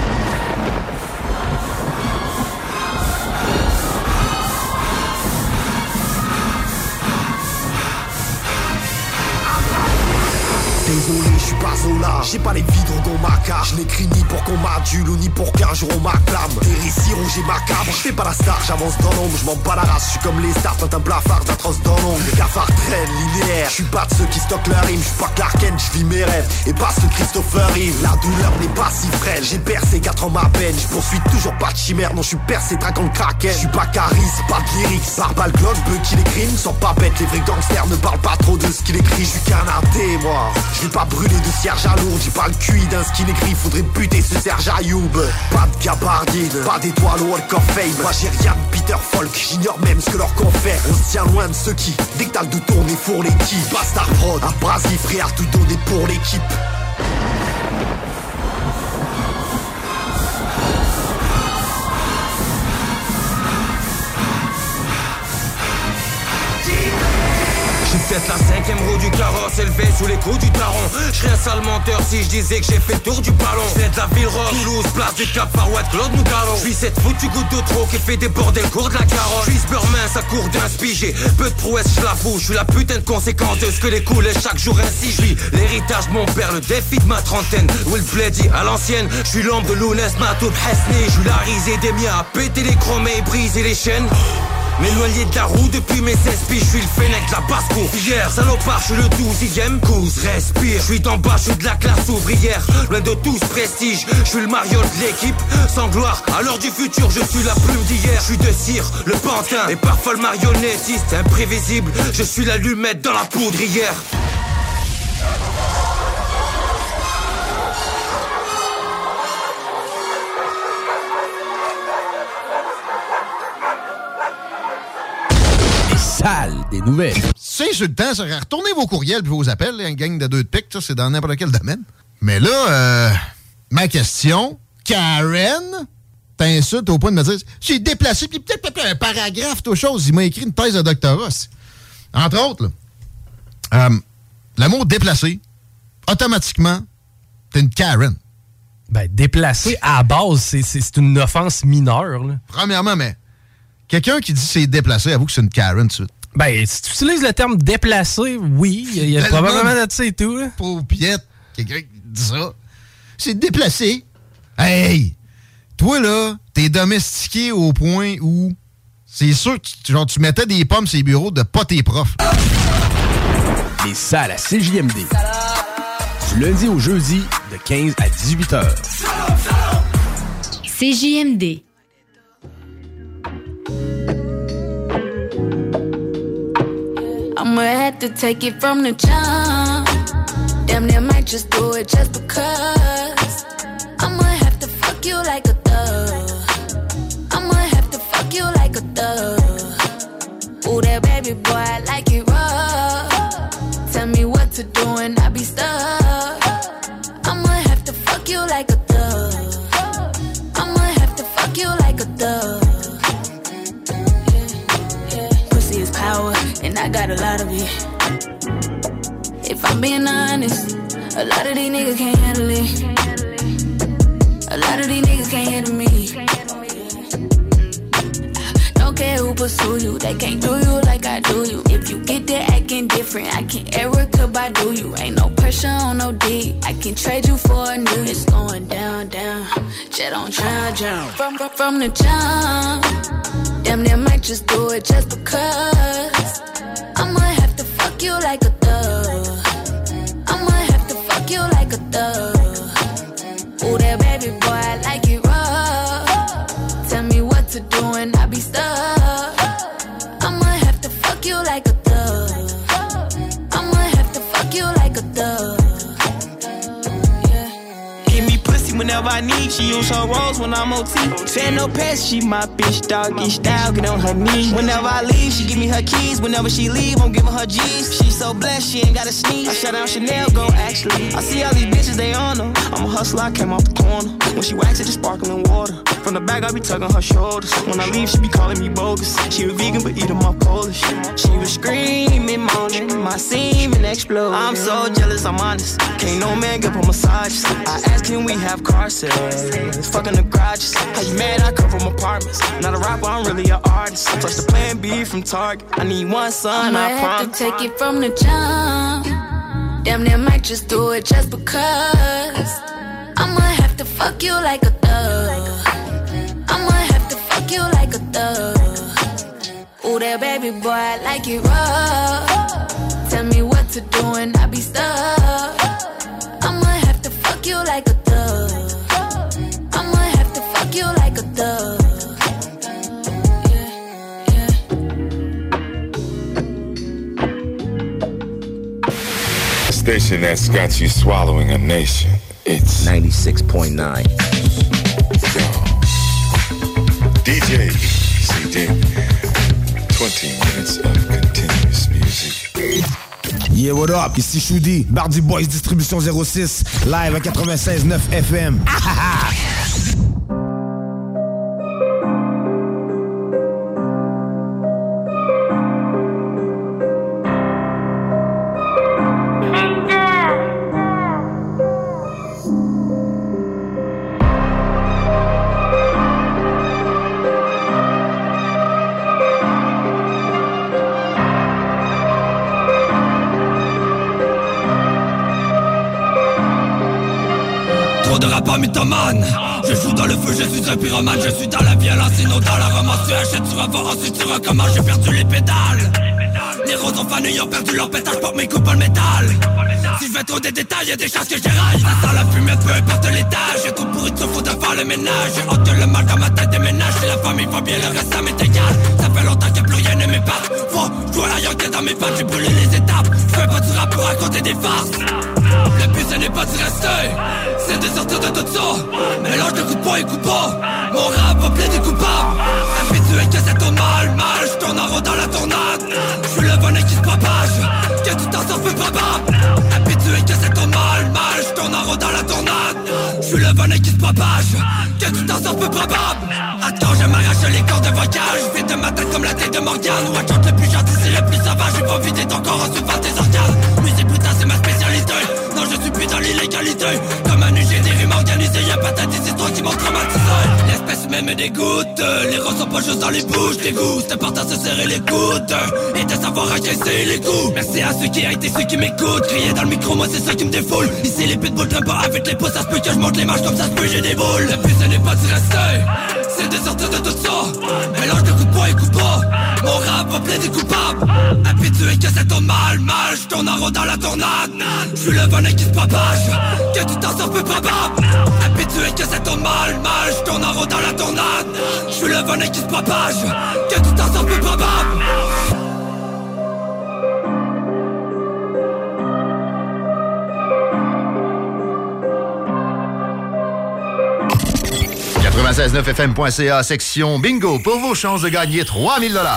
S1: Désolé, je suis pas Zola, j'ai pas les vidres dans ma cage. Je n'écris ni pour qu'on m'adule ou ni pour qu'un jour on m'acclame. Des récits rouges et macabres, je fais pas la star, j'avance dans l'ombre. Je m'en bats la race, je suis comme les stars, t'as un blafard d'atroce dans l'ombre. Les cafards traînent linéaire, je suis pas de ceux qui stockent leur rime. Je suis pas Clark Kent, je vis mes rêves et pas ce Christopher Reeve. La douleur n'est pas si frêle, j'ai percé 4 ans ma peine. Je poursuis toujours pas de chimère, non je suis percé traquant le kraken. Je suis pas charisme, pas de lyrics, barbal globe, qui les crimes sont pas bêtes. Les vrais gangsters ne parlent pas trop de ce qu'ils écrivent. Je suis canardé moi, je vais pas brûler de cierge à lourd. J'ai pas le QI d'un skin écrit, faudrait buter ce Serge Ayoub. Pas de gabardine, pas d'étoile au Walk of Fame. Moi j'ai rien de Peter Falk, j'ignore même ce que leur confère. On se tient loin de ceux qui, dès que t'as le dos tourné pour l'équipe. Bastard prod, abrasif frère, tout donné pour l'équipe.
S7: Peut-être la 5ème roue du carrosse élevée sous les coups du taron. Je serais un sale menteur si je disais que j'ai fait le tour du ballon. C'est de la ville rock, Toulouse, place du Cap, Far West, Claude Nougaro. Je suis cette foutue goutte de trop qui fait déborder le cours de la carotte. Je suis ce beurre mince à court d'un spigé. Peu de prouesse, je l'avoue, je suis la putain de conséquence de ce que les coulait chaque jour ainsi. Je vis l'héritage de mon père, le défi de ma trentaine. Will Blady à l'ancienne, je suis l'homme de Lounès, Matoub, Hesni. Je suis la risée des miens à péter les chromés et briser les chaînes. M'éloigné de la roue depuis mes 16 piges, je suis le fennec de la basse-cour. Hier, salopard, je suis le 12e. Cause, respire, je suis d'en bas, je suis de la classe ouvrière. Loin de tout ce prestige, je suis le Mario de l'équipe. Sans gloire, à l'heure du futur, je suis la plume d'hier. Je suis de cire, le pantin, et parfois le marionnettiste. Imprévisible, je suis l'allumette dans la poudrière.
S3: salle des nouvelles.
S9: C'est insultant, ça. Retournez vos courriels et vos appels, une gang de 2 de pique, ça, c'est dans n'importe quel domaine. Mais là, ma question, Karen, t'insultes au point de me dire, j'ai déplacé, puis peut-être un paragraphe, toute chose. Il m'a écrit une thèse de doctorat. Entre autres, là, le mot déplacé, automatiquement, t'es une Karen.
S11: Ben, déplacé, à la base, c'est une offense mineure. Là.
S9: Premièrement, mais quelqu'un qui dit c'est déplacé, avoue que c'est une Karen tout de suite.
S11: Ben, si tu utilises le terme déplacé, oui, il y a probablement de ça et tout. Là.
S9: Pauvre piette, quelqu'un qui dit ça. C'est déplacé. Hey! Toi, là, t'es domestiqué au point où c'est sûr que tu mettais des pommes sur les bureaux de pas tes profs.
S3: Les salles à CJMD. Du lundi au jeudi, de 15 à 18 heures.
S12: CJMD.
S14: I'ma have to take it from the jump. Damn, they might just do it just because. I'ma have to fuck you like a thug. I'ma have to fuck you like a thug. Ooh, that baby boy, I like it rough. Tell me what to do and I be stuck. I'ma have to fuck you like a thug. I'ma have to fuck you like a thug. Pussy is power, and I got a lot of it. If I'm being honest, a lot of these niggas can't handle it. A lot of these niggas can't handle me. Don't care who pursue you, they can't do you like I do you. If you get there acting different, I can Erica Badu you. Ain't no pressure on no D, I can trade you for a new. It's going down, down, jet on drown. From the jump, damn, they might just do it just because. I'ma have to fuck you like a thug. I'ma have to fuck you like a thug. Ooh, that baby boy, I like it rough. Tell me what to do and I be stuck. I'ma have to fuck you like a thug. I'ma have to fuck you like a thug.
S25: Give me pussy whenever I need. She use her rolls when I'm OT. Saying no pets, she my bitch, doggy style, get on her knees. Whenever I leave, she give me her keys. Whenever she leave, I'm giving her G's. She so blessed, she ain't gotta sneeze. I shut down Chanel, go actually. I see all these bitches, they on her. I'm a hustler, I came off the corner. When she wax it, just sparkling water. From the back, I be tugging her shoulders. When I leave, she be calling me bogus. She a vegan, but eating my Polish. She was screaming, moaning, my semen explode. I'm so jealous, I'm honest. Can't no man give her massages. I ask, can we have car sales? Fucking the garages. How you mad? I come from apartments. Not a rapper, I'm really an artist. Plus the plan B from Target. I need one son, I promise.
S14: I'ma have to take it from the jump. Damn, they might just do it just because. I'ma have to fuck you like a thug. I'ma have to fuck you like a thug. Ooh, that baby boy, I like it rough. Tell me what to do and I be stuck. I'ma have to fuck you like a thug. I'ma have to fuck you like a thug.
S16: A station that's got you swallowing a nation. It's 96.9. DJ CD. 20 minutes of continuous music.
S26: Yeah, what up? Ici Choudi, Bardi Boys Distribution 06, live à 96.9 FM.
S27: Mythomane. Je joue dans le feu, je suis un pyromane. Je suis dans la violence, sinon dans la romance. Tu achètes, tu revends, ensuite tu recommences. J'ai perdu les pédales. Les roses ont fané, ont perdu leur pétage. Porte mes coups, pas le métal. Si je vais trop des détails, y'a des chances que j'éraille. Ça sent la fumée, peu importe l'étage. J'ai trop pourri de faut de faire le ménage. J'ai honte que le mal dans ma tête déménage. Si la famille va bien, le reste ça m'est égal. Ça fait longtemps que plus rien ne m'épate. Faut jouer la yoke dans mes pattes, j'ai brûlé les étapes. Je fais pas du rap pour raconter des farces. Le but ce n'est pas d'y rester, c'est de sortir de tout ça. Mélange de coups de poing et coups bas. Mon rap va plaider coupable. Habitué que ça tourne mal, mal. Je tourne en rond dans la tournade. propage, que tu t'en sors peu probable. Attends, je m'arrache les cordes vocales, je vide de ma tête comme la tête de Morgane. Watch out, le plus gentil, c'est le plus sauvage, je vais pas vider ton corps en souffrant tes organes. Musique putain, c'est ma spécialité, non je suis plus dans l'illégalité. Comme un UG des rimes organisées, y'a pas ta histoires qui m'ont traumatisé. L'espèce même me dégoûte, les roses sont pas juste dans les bouches. Les goûts, c'est important de se serrer les coudes et de savoir encaisser les coups. Merci à ceux qui a été ceux qui m'écoutent. Crier dans le micro, moi c'est ça qui me défoule. Ici les pitbulls traînent pas avec les pouces, ça se peut que je monte les marches comme ça se peut j'ai des boules. Le but ce n'est pas de rester, c'est de sortir de tout ça. Mélange de coups de poing et coups de bras. Mon rap va plaider coupable. Habitué que ça tourne mal, je tourne en rond dans la tornade. Je suis le venin qui se propage, que tu t'en sors peu probable. Habitué que ça tourne mal, je tourne en rond dans la tornade. Je suis le venin qui se propage, que tu t'en sors peu probable.
S9: 96.9fm.ca, section bingo, pour vos chances de gagner 3000 $.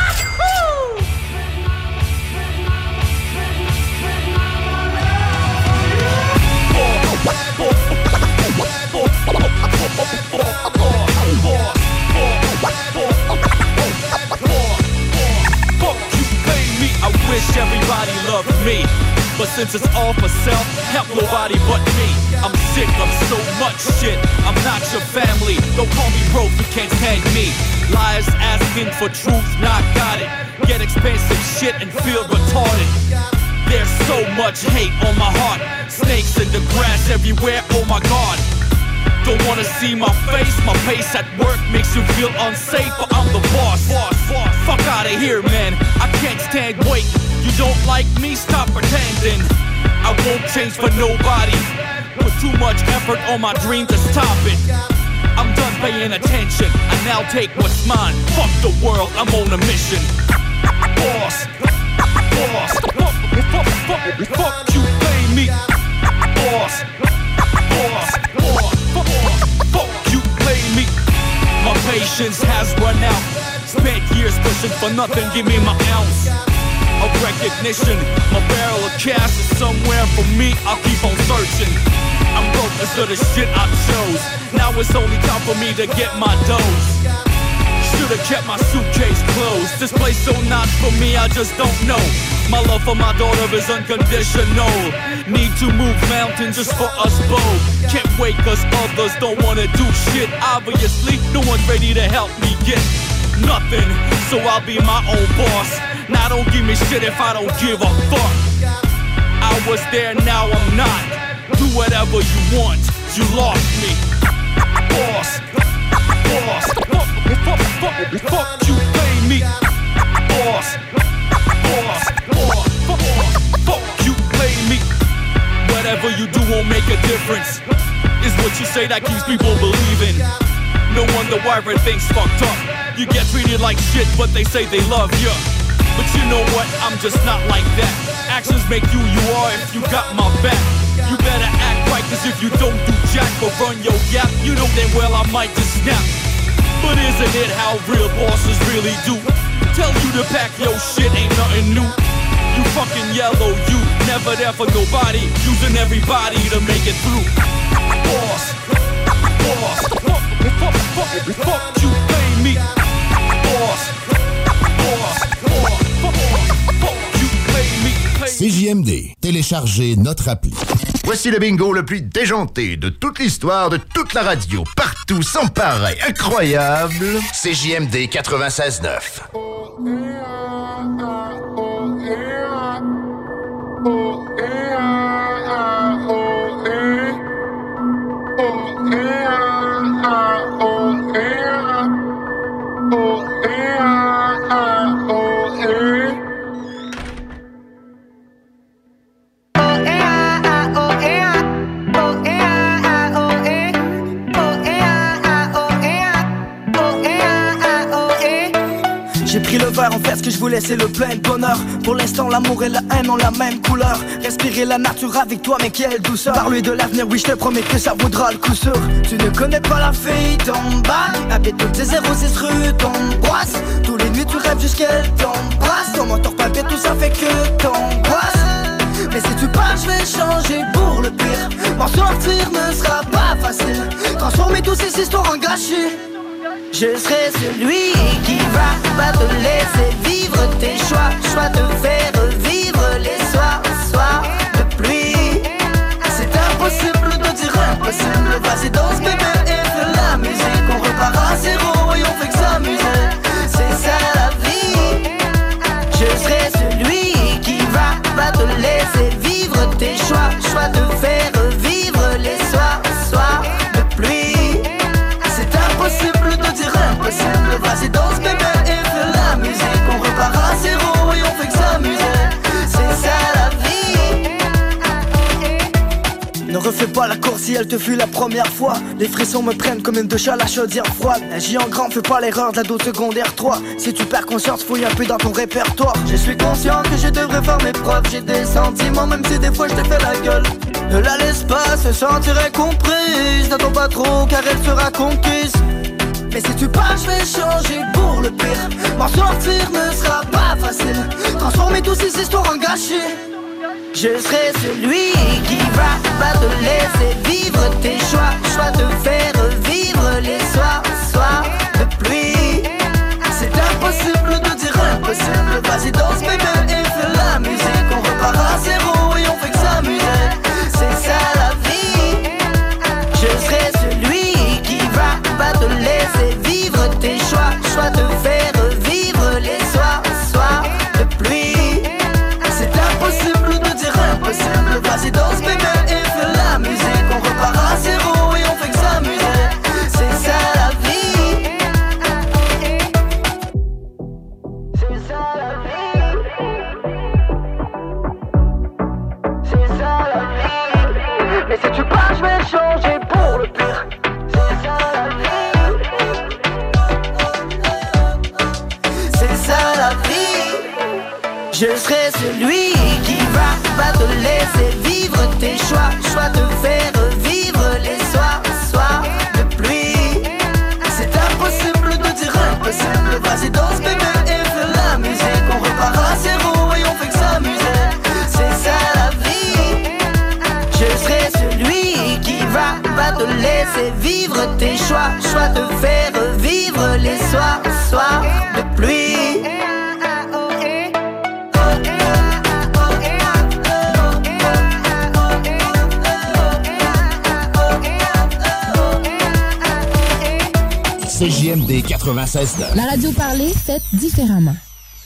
S2: I wish everybody loved me, but since it's all for self, help nobody but me. I'm sick of so much shit, I'm not your family. Don't call me broke, you can't stand me. Liars asking for truth, not got it. Get expensive shit and feel retarded. There's so much hate on my heart. Snakes in the grass everywhere, oh my god. Don't wanna see my face, my pace at work makes you feel unsafe, but I'm the boss. Fuck out of here, man, I can't stand wait. You don't like me, stop pretending. I won't change for nobody. Put too much effort on my dream to stop it. I'm done paying attention, I now take what's mine. Fuck the world, I'm on a mission. Boss, fuck you, pay me. Boss, fuck you, pay me. My patience has run out. Spent years pushing for nothing, give me my ounce of recognition. My barrel of cash is somewhere for me, I'll keep on searching. I'm broke because of the shit I chose. Now it's only time for me to get my dose. Should've kept my suitcase closed. This place so not for me, I just don't know. My love for my daughter is unconditional. Need to move mountains just for us both. Can't wait cause others don't wanna do shit. Obviously, no one's ready to help me get nothing, so I'll be my own boss. Now don't give me shit if I don't give a fuck. I was there, now I'm not. Do whatever you want, you lost me. Boss, fuck you, pay me. Boss, fuck you, pay me. Whatever you do won't make a difference. Is what you say that keeps people believing. No wonder why everything's fucked up. You get treated like shit, but they say they love you. But you know what, I'm just not like that. Actions make you are if you got my back. You better act right, cause if you don't do jack or run your gap, you know damn well I might just snap. But isn't it how real bosses really do? Tell you to pack your shit, ain't nothing new. You fucking yellow, you never there for nobody, using everybody to make it through. Boss, fuck you, pay me. Boss, fuck you, pay me.
S13: CJMD, téléchargez notre appli.
S9: Voici le bingo le plus déjanté de toute l'histoire de toute la radio. Partout, sans pareil, incroyable.
S13: CJMD 96.9.
S4: J'ai pris le verre en fait, ce que je voulais c'est le plein de bonheur. Pour l'instant l'amour et la haine ont la même couleur. Respirer la nature avec toi mais quelle douceur. Parle-lui de l'avenir, oui je te promets que ça vaudra le coup sûr. Tu ne connais pas la fille d'en bas, habite toutes tes 06 rue t'embrasse. Tous les nuits tu rêves jusqu'elle t'embrasse. Ton moteur papier tout ça fait que t'angoisses. Mais si tu pars je vais changer pour le pire. M'en sortir ne sera pas facile. facile. Transformer toutes ces histoires en gâchis. Je serai celui qui va te laisser vivre tes choix. Choix de faire vivre les soirs de pluie. C'est impossible de dire impossible. Vas-y danse bébé et fais la musique. On repart à zéro et on fait que s'amuser. C'est ça la vie. Je serai celui qui va te laisser vivre tes choix. Choix de faire vivre les soirs de pluie. C'est impossible de dire impossible. Vas-y danse bébé et fais la musique. On repart à zéro et on fait que s'amuser. C'est ça la vie. Ne refais pas la course si elle te fut la première fois. Les frissons me prennent comme une douche à la chaudière froide. Agis en grand, fais pas l'erreur de la dose secondaire 3. Si tu perds conscience, fouille un peu dans ton répertoire. Je suis conscient que je devrais faire mes preuves. J'ai des sentiments même si des fois je te fais la gueule. Ne la laisse pas se sentir incomprise. N'attends pas trop car elle sera conquise. Mais si tu pars, je vais changer pour le pire. M'en sortir ne sera pas facile. Transformer toutes ces histoires en gâchis. Je serai celui qui va te laisser vivre tes choix. Choix de faire vivre les soirs de pluie. C'est impossible de dire impossible. Vas-y danse bébé et fais la musique. On repart à zéro et on fait que s'amuser. C'est ça la vie. Je serai celui qui va te laisser vivre tes choix. Choix de faire vivre les soirs de pluie. C'est impossible de dire impossible. Vas-y danse bébé et fais la musique. On repart à zéro et on fait que s'amuser. C'est ça la vie. C'est ça la vie. C'est ça la vie. Mais si tu pars, je vais changer pour le pire. C'est ça la vie. C'est ça la vie. Je serai celui qui va te laisser vivre tes choix. Choix de faire vivre les soirs de pluie. C'est impossible de dire impossible. Vas-y danse bébé et fais la musique. On repart à zéro et on fait que s'amuser. C'est ça la vie. Je serai celui qui va te laisser vivre tes choix. Choix de faire vivre les soirs de pluie.
S13: CJMD 96.9.
S10: La radio parlée, faite différemment.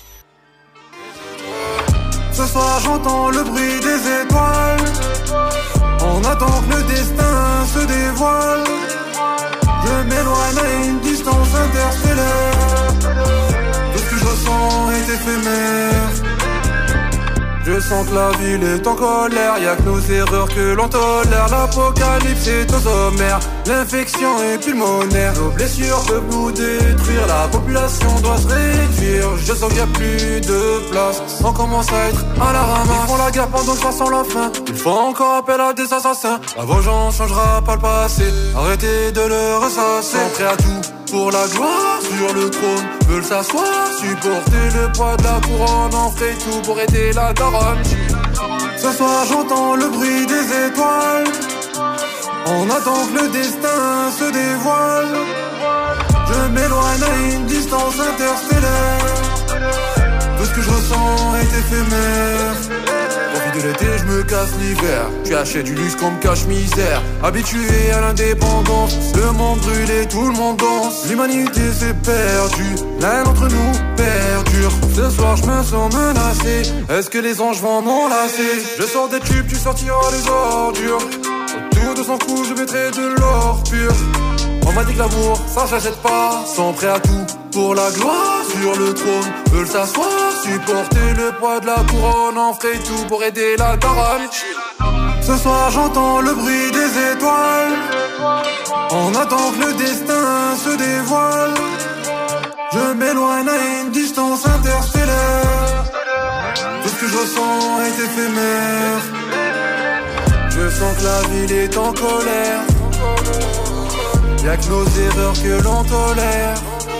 S12: Ce soir j'entends le bruit des étoiles. On attend que le destin se dévoile. Je m'éloigne à une distance interstellaire. Tout ce que je ressens est éphémère. Je sens que la ville est en colère. Y'a que nos erreurs que l'on tolère. L'apocalypse est au sommaire. L'infection est pulmonaire. Nos blessures peuvent nous détruire. La population doit se réduire. Je sens qu'il n'y a plus de place. On commence à être à la ramasse. Ils font la guerre pendant que ça sent la fin. Ils font encore appel à des assassins. La vengeance changera pas le passé. Arrêtez de le ressasser. Sont prêts à tout pour la gloire sur le trône. Veulent s'asseoir, supporter le poids de la couronne. On ferait tout pour aider la daronne. Ce soir j'entends le bruit des étoiles. On attend que le destin se dévoile. Je m'éloigne à une distance interstellaire. Tout ce que je ressens est éphémère. Profite de l'été, je me casse l'hiver. Tu achètes du luxe comme cache-misère. Habitué à l'indépendance, le monde brûle et tout le monde danse. L'humanité s'est perdue, l'un d'entre nous perdure. Ce soir je me sens menacé. Est-ce que les anges vont m'enlacer? Je sors des tubes, tu sortiras des ordures. Autour de son cou, je mettrai de l'or pur. On m'a dit que l'amour, ça j'achète pas. Sont prêts à tout pour la gloire sur le trône. Veulent s'asseoir, supporter le poids de la couronne. On ferait tout pour aider la daronne. Ce soir j'entends le bruit des étoiles. On attend que le destin se dévoile. Je m'éloigne à une distance interstellaire. Tout ce que je ressens est éphémère. Je sens que la ville est en colère. Y'a que nos erreurs que l'on tolère.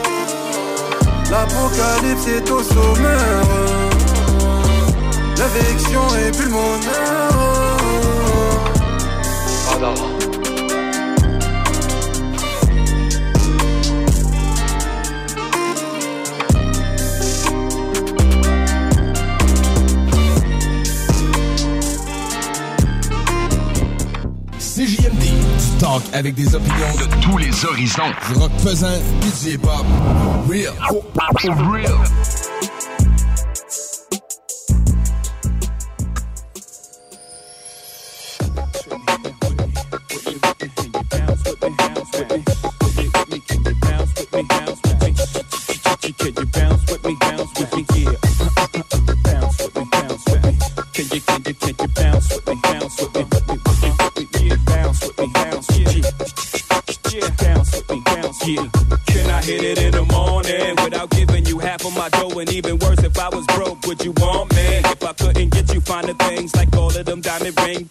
S12: L'apocalypse est au sommaire. L'infection est pulmonaire.
S15: talk avec des opinions de tous les horizons. Du rock pesant, du hip-hop. Real. For real.
S2: Can you bounce with me, yeah. Bounce with me, Can you bounce with me, yeah. Bounce with me, yeah. Bounce with me, yeah. Can I hit it in the morning without giving you half of my dough? And even worse, if I was broke, would you want me? If I couldn't get you finer things like all of them diamond rings,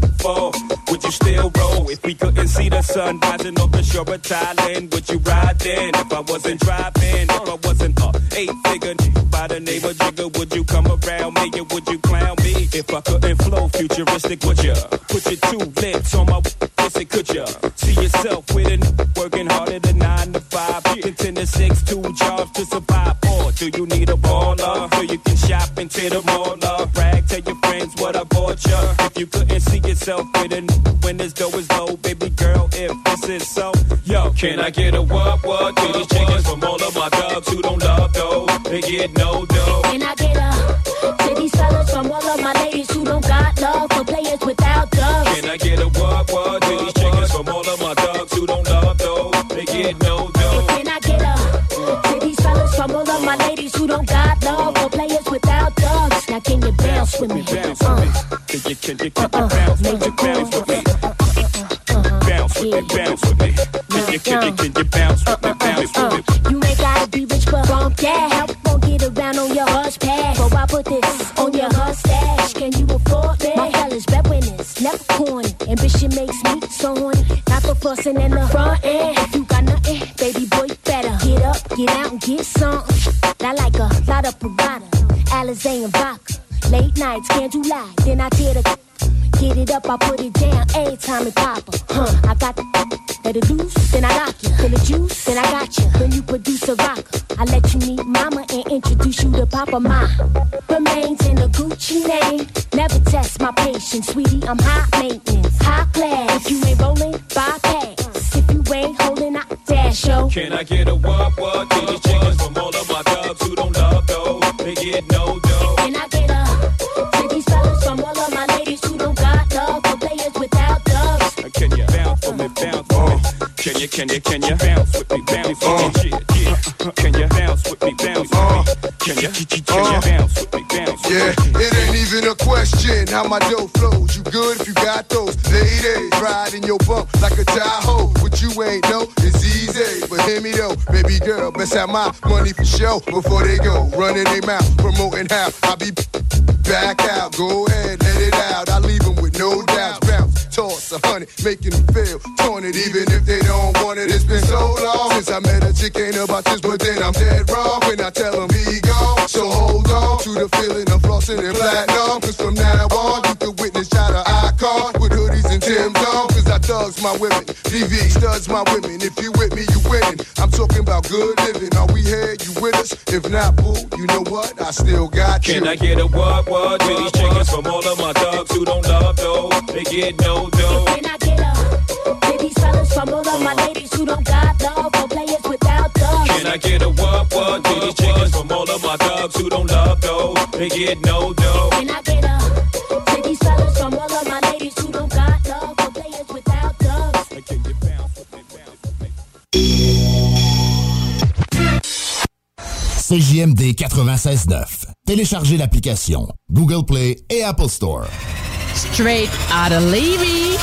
S2: would you still roll? If we couldn't see the sun rising off the shore of Thailand, would you ride then? If I wasn't driving, if I wasn't a 8-figure by the name of Jigger, would you come around me and would you clown me? If I couldn't flow futuristic, would ya? Put your 2 lips on my pussy, could ya? See yourself with a working harder than 9 to 5, contend to 6, 2 jobs to survive. Or do you need a baller so you can shop into the mall? Brag, tell your friends what I bought ya. If you couldn't see yourself with a when this dough is low, baby girl, if this is so, yo, can I get a what to these chickens from all of my dogs who don't love dough? They get no dough.
S17: Can I get a to these fellas from all of my ladies who don't got love for players without dogs?
S2: Can I get a what to these chickens from all of my dogs who don't love dough? They get no dough.
S17: Can I get a to these fellas from all of my ladies who don't got love for players without dogs? Now can you bounce with me?
S2: Bounce with me. Can you bounce with me? Bounce with me. Bounce with me, bounce with me. Can you bounce with me, bounce with me?
S17: You ain't gotta be rich, but bump that. Help won't get around on your hush pad. So I put this on your hush stash. Can you afford me? My fellas, breadwinners, never corny. Ambition makes me so horny. Not the fussing in the front end. If you got nothing, baby boy, you better get up, get out, and get some. I like a lot of Parada, Alizé and vodka. Late nights, can't do lie. Then I tear the get it up, I put it down, every time it pop up. I got the let it loose, then I lock you. Feel the juice, then I got you. When you produce a rocker, I let you meet mama and introduce you to Papa Ma. Remains in the Gucci name. Never test my patience, sweetie. I'm high maintenance, high class. If you ain't rolling, bypass. If you ain't holding, I dash yo.
S2: Can I get a what to these chickens from all of my dogs who don't love dough? They get no dough.
S17: Can I get a to these fellas from all of my ladies who don't got love for players without dogs?
S2: Can you bounce for me, bounce for me? Can you bounce with me, bounce with me? Yeah. Can you bounce with me, bounce with me? Can you bounce with me, bounce with me?
S18: Yeah, it ain't even a question how my dough flows. You good if you got those ladies riding your bump like a Tahoe. What you ain't know is easy, but hear me though, baby girl, best have my money for show before they go running their mouth, promoting how I be back out. Go ahead, let it out. I leave them with no doubts. Bounce, toss 100, making them feel torn it, even if they don't want it. It's been so long since I met a chick, ain't about this, but then I'm dead wrong when I tell them be gone. So hold on to the feeling of flossing and platinum, cause from now on you can witness shot an icon with hoodies and Tim's on. Cause I thugs my women, DV studs my women. If you with me, you winning. I'm talking about good living. Are we here? You with us? If not, boo, you know what? I still got you.
S2: Can I get a what to these chickens from all of my dogs who don't love dough? They get no dough.
S17: Can I get a to these fellas from all of my ladies who don't got love for players without dogs?
S2: Can I get a what to these chickens from all of my dogs who don't love dough? They get no dough.
S17: Can I get a to these fellas from all of my ladies who don't got love for players without dogs?
S2: Can you bounce with me, bounce with me?
S13: CJMD 96.9. Téléchargez l'application Google Play et Apple Store.
S19: Straight out of Levy.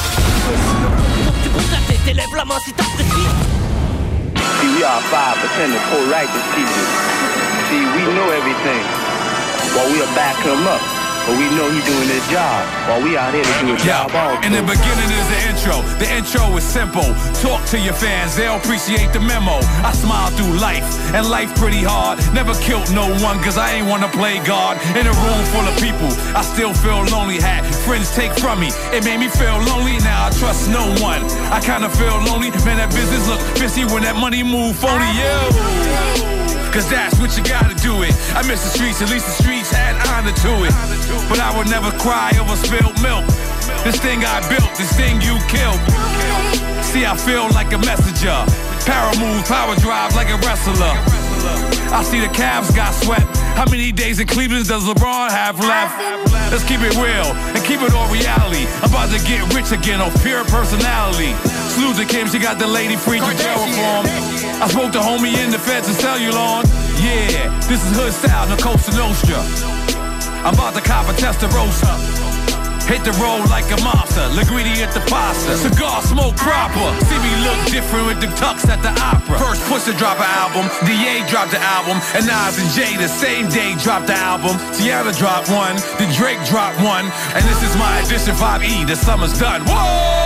S20: See, we are 5% of poor righteous people. See, we know everything. While we are backing them up. But we know he's doing his job while we out here to do his job also.
S2: In the beginning is the intro. The intro is simple. Talk to your fans, they'll appreciate the memo. I smile through life, and life pretty hard. Never killed no one, cause I ain't wanna play God. In a room full of people, I still feel lonely. Had friends take from me, it made me feel lonely. Now I trust no one. I kinda feel lonely. Man, that business look fishy when that money move phony. Yeah. Cause that's what you gotta do it. I miss the streets, at least the streets had honor to it. But I would never cry over spilled milk. This thing I built, this thing you killed. See, I feel like a messenger. Power moves, power drives like a wrestler. I see the Cavs got swept. How many days in Cleveland does LeBron have left? Let's keep it real and keep it all reality. I'm about to get rich again off pure personality. Salute to Kim, she got the lady free to jail reform. I spoke to homie in the feds and Cellulon. Yeah, this is hood style, no Costa Nostra. I'm about to cop a Testarossa. Hit the road like a mobster, Laguidi at the pasta. Cigar smoke proper. See me look different with the tux at the opera. First Pusha drop an album, DA dropped the album, and Nas and Jay the same day dropped the album. Tiana dropped one, then Drake dropped one, and this is my edition 5E. The summer's done. Whoa!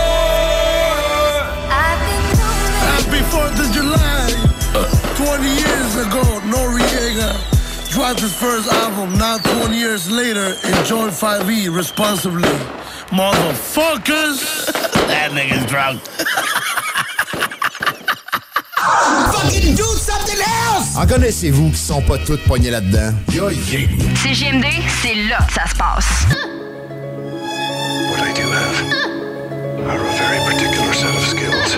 S5: Happy 4th of July. 20 years ago, Noriega dropped his first album. Now 20 years later, enjoy 5E responsibly. Motherfuckers! That nigga's drunk.
S1: Fucking do something else!
S6: En connaissez-vous qui sont pas toutes poignées là-dedans?
S8: CJMD, c'est là que ça se passe.
S21: What I do have are a very particular set of skills.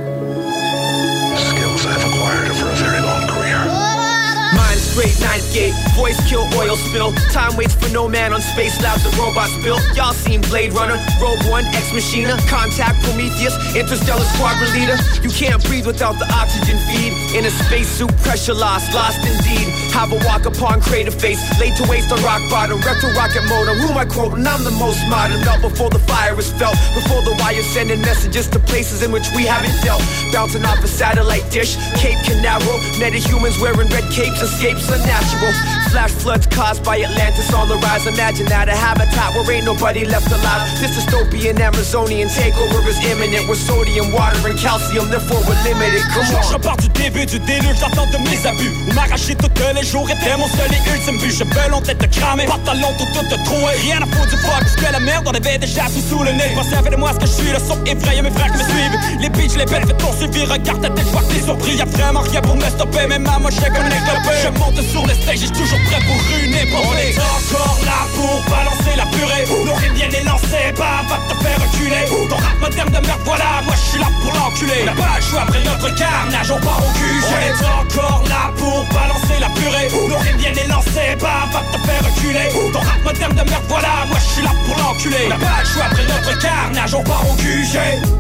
S21: Skills I've acquired over a very long career.
S22: Straight 9th gate, voice kill, oil spill. Time waits for no man on space labs, the robots built. Y'all seen Blade Runner, Rogue One, Ex Machina, Contact, Prometheus, Interstellar Squadron Leader. You can't breathe without the oxygen feed. In a spacesuit, pressure lost indeed. Have a walk upon crater face, laid to waste on rock bottom. Rectal rocket motor, who am I quoting? I'm the most modern. Melt before the fire is felt, before the wire sending messages to places in which we haven't dealt. Bouncing off a satellite dish, Cape Canaveral. Metahumans wearing red capes, escapes unnatural. Flash floods caused by Atlantis on the rise. Imagine that, a habitat where ain't nobody left alive. This dystopian Amazonian takeover is imminent. With sodium, water and calcium, therefore we're limited. Come on.
S27: Je pars du début du déluge, j'attends de mes abus. Ou m'arracher tous les jours était mon seul et ultime but. Je veux en tête de cramer, pantalon tout troué. Rien à foutre du fuck, parce que la merde on avait déjà tout sous le nez. Pensez avec moi ce que je suis, le son effrayé, mes frères qui me suivent. Les bitches, les belles, faites poursuivre, regarde ta tête, je vois que t'es surpris. Y'a vraiment rien pour me stopper, même à moi je sais qu'on est copé. Je monte sur le stage, j'suis toujours prêt pour une épopée. On est encore là pour balancer la purée. Nos rimes bien élancées, bah va te faire reculer. Ton rap moderne de merde, voilà, moi j'suis là pour l'enculer. N'a pas le choix après notre carnage, on part au QG. On est encore là pour balancer la purée. Nos rimes bien élancées, bah va te faire reculer. Ton rap moderne de merde, voilà, moi j'suis là pour l'enculer. N'a pas le choix après notre carnage, on part au QG.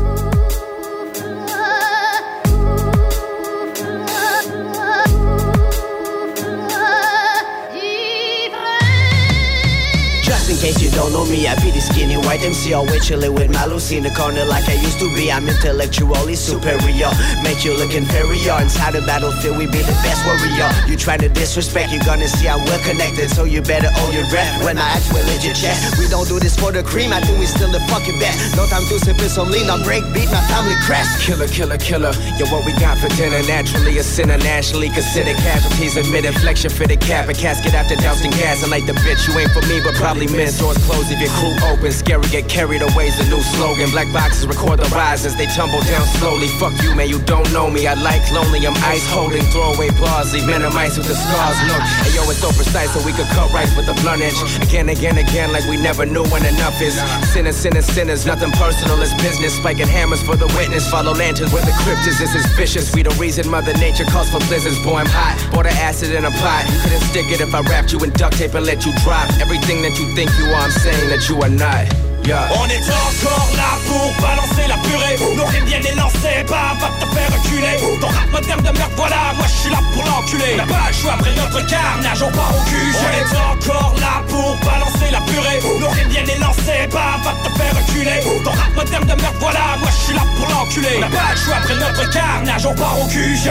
S22: In case you don't know me, I be the skinny white MC, always chillin' with my Lucy in the corner like I used to be. I'm intellectually superior, make you look inferior. Inside the battlefield, we be the best warrior. You tryna disrespect, you gonna see I'm well connected, so you better hold your breath when I act well in your chest. We don't do this for the cream, I think we still the fucking best. No time to sip some lean, on break beat, my family crest. Killer, killer, killer, yo, what we got for dinner? Naturally a sinner, nationally considered casualties, admitted flexion fitted cap, a casket after dousing gas. And like the bitch, you ain't for me, but probably miss. Doors closed if your crew open. Scary, get carried away's the new slogan. Black boxes record the rise as they tumble down slowly. Fuck you, man, you don't know me. I like lonely, I'm ice holding. Throwaway bars, leave men of mice with the scars. Look, hey yo, it's so precise so we could cut rice with a blunt edge. Again, like we never knew when enough is. Sinners, sinners, sinners, nothing personal, it's business. Spiking hammers for the witness. Follow lanterns where the crypt is. This is vicious. We the reason Mother Nature calls for blizzards. Boy, I'm hot. Bought an acid in a pot. You couldn't stick it if I wrapped you in duct tape and let you drop. Everything that you think you are, I'm saying that you are not. Yeah.
S27: On est encore là pour balancer la purée. Nos rimes bien élancées, bah va te faire reculer. Ton rap moderne de merde, voilà, moi j'suis là pour l'enculer. N'a pas le choix après notre carnage, on part au QG. On est encore là pour balancer la purée. Nos rimes bien élancées, bah va te faire reculer. Ton rap moderne de merde, voilà, moi j'suis là pour l'enculer. N'a pas le choix après notre carnage, on part au QG.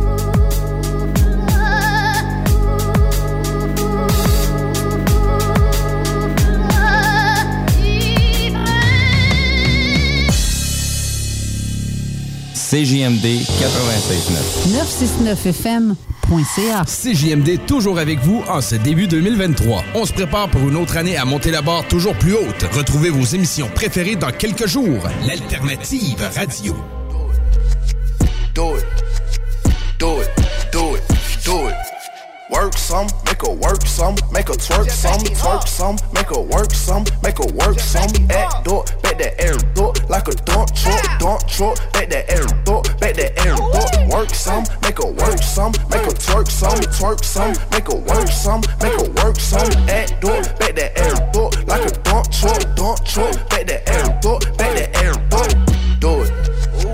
S23: CJMD 96.9.
S24: 969fm.ca.
S28: CJMD toujours avec vous en ce début 2023. On se prépare pour une autre année à monter la barre toujours plus haute. Retrouvez vos émissions préférées dans quelques jours. L'Alternative Radio.
S21: Do it. Do it. Do it. Do it. Work
S1: some, make her work some, make her twerk some, twerk some, make her work some, make her work some. Act door, back that air door, like a dump truck, back that air door, back that air door. Work some, make her work some, make her twerk some, make her work some, make her work some. Act door, back that air door, like a dump truck, back that air door, back that air door. Do it,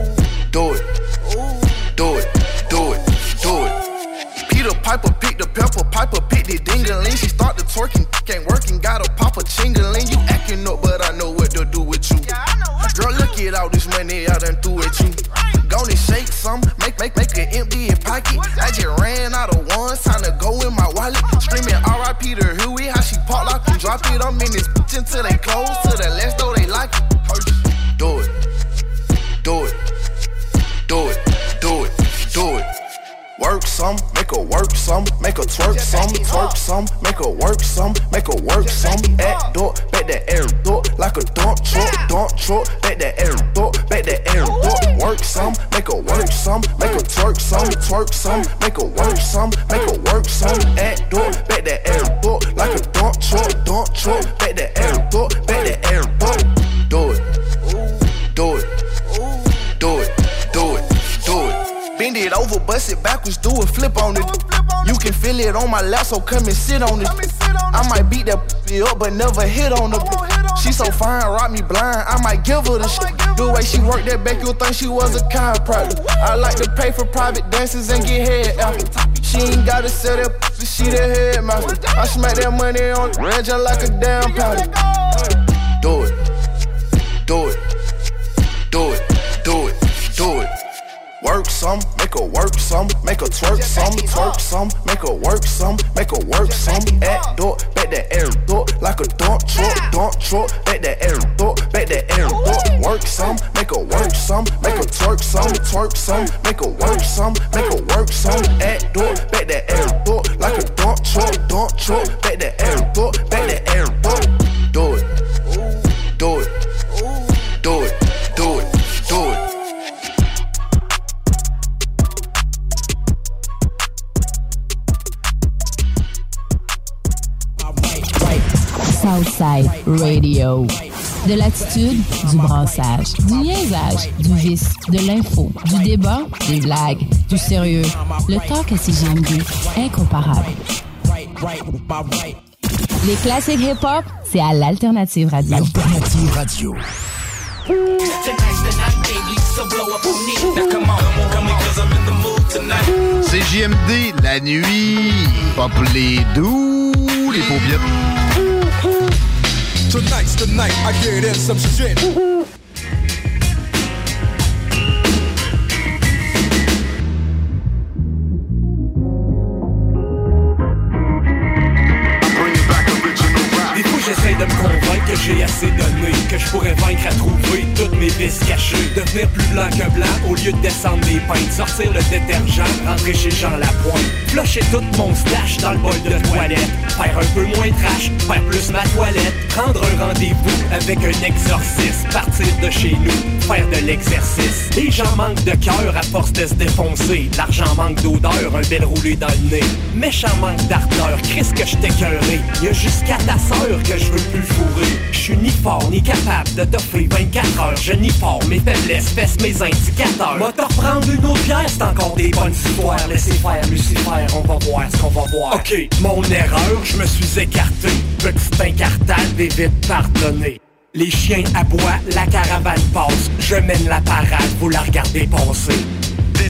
S1: do it, do it, do it, do it. Peter Piper picked the pepper, Piper picked the ding-a-ling. She started twerking, ain't working, gotta pop a ching-a-ling. You acting up, but I know what to do with you. Girl, look at all this money I done threw at you. Gonna shake some, make it empty and pocket. I just ran out of ones, time to go in my wallet. Screaming R.I.P. to Huey, how she pop lock and drop it. I'm in this bitch until they close, to the left though they like it. Do it, do it, do it, do it, do it. Work some, make her work some, make her twerk some, make her work some, make her work some. Act door, back that air door, like a dump truck, back that air door, back that air door. Work some, make her work some, make her twerk some, make her work some, make her work some. Act door, back that air door, like a dump truck, back that air door, back that air door. Do it, do it, do it, do it, do it. Bend it over, bust it backwards, do a flip on it. You can feel it on my lap, so come and sit on it. I might beat that pussy up, but never hit on her. She so fine, rock me blind, I might give her the shit. The way she worked that back, you'll think she was a chiropractor. I like to pay for private dances and get head after. She ain't gotta sell that pussy, she the headmaster. I smack that money on the range just like a damn powder. Do it, do it, do it, do it, do it. Work some, make her work some, make her twerk some, make her work some, make her work some. Act door, back that air door, like a dump truck, back that air door, back that air door. Work some, make her work some, make her twerk some, make her work some, make her work some. Act door, back that air door, like a dump truck, back that air door, back that air door. Do it, do it, do it, do it, do it.
S10: Southside Radio. De l'attitude, du brassage, du niaisage, du vice, de l'info, du débat, des blagues, du sérieux. Le talk à CJMD, incomparable. Les classiques hip-hop, c'est à l'Alternative Radio.
S6: L'Alternative Radio.
S13: CJMD, la nuit, pas pour les doux, les paupiètes.
S3: Tonight's the night I get in some shit.
S27: J'essaie de me convaincre que j'ai assez donné, que je pourrais vaincre à trouver toutes mes vices cachés. Devenir plus blanc que blanc au lieu de descendre mes peintes. Sortir le détergent, rentrer chez Jean Lapointe. Flusher tout mon stash dans le bol de toilette. Faire un peu moins trash, faire plus ma toilette. Prendre un rendez-vous avec un exorciste. Partir de chez nous, faire de l'exercice. Les gens manquent de cœur à force de se défoncer. L'argent manque d'odeur, un bel roulé dans le nez. Méchant manque d'ardeur, Chris que je t'écœuré. Y'a jusqu'à ta sœur que je veux plus fourrer. Je suis ni fort ni capable de t'offrir 24 heures. Je nie fort mes faiblesses, fesse mes indicateurs. Moi te reprendre une autre bière, c'est encore des bonnes histoires. Laissez faire Lucifer, on va voir ce qu'on va voir. Ok, mon erreur, je me suis écarté. Petite incartade et vite pardonné. Les chiens aboient, la caravane passe. Je mène la parade, vous la regardez passer.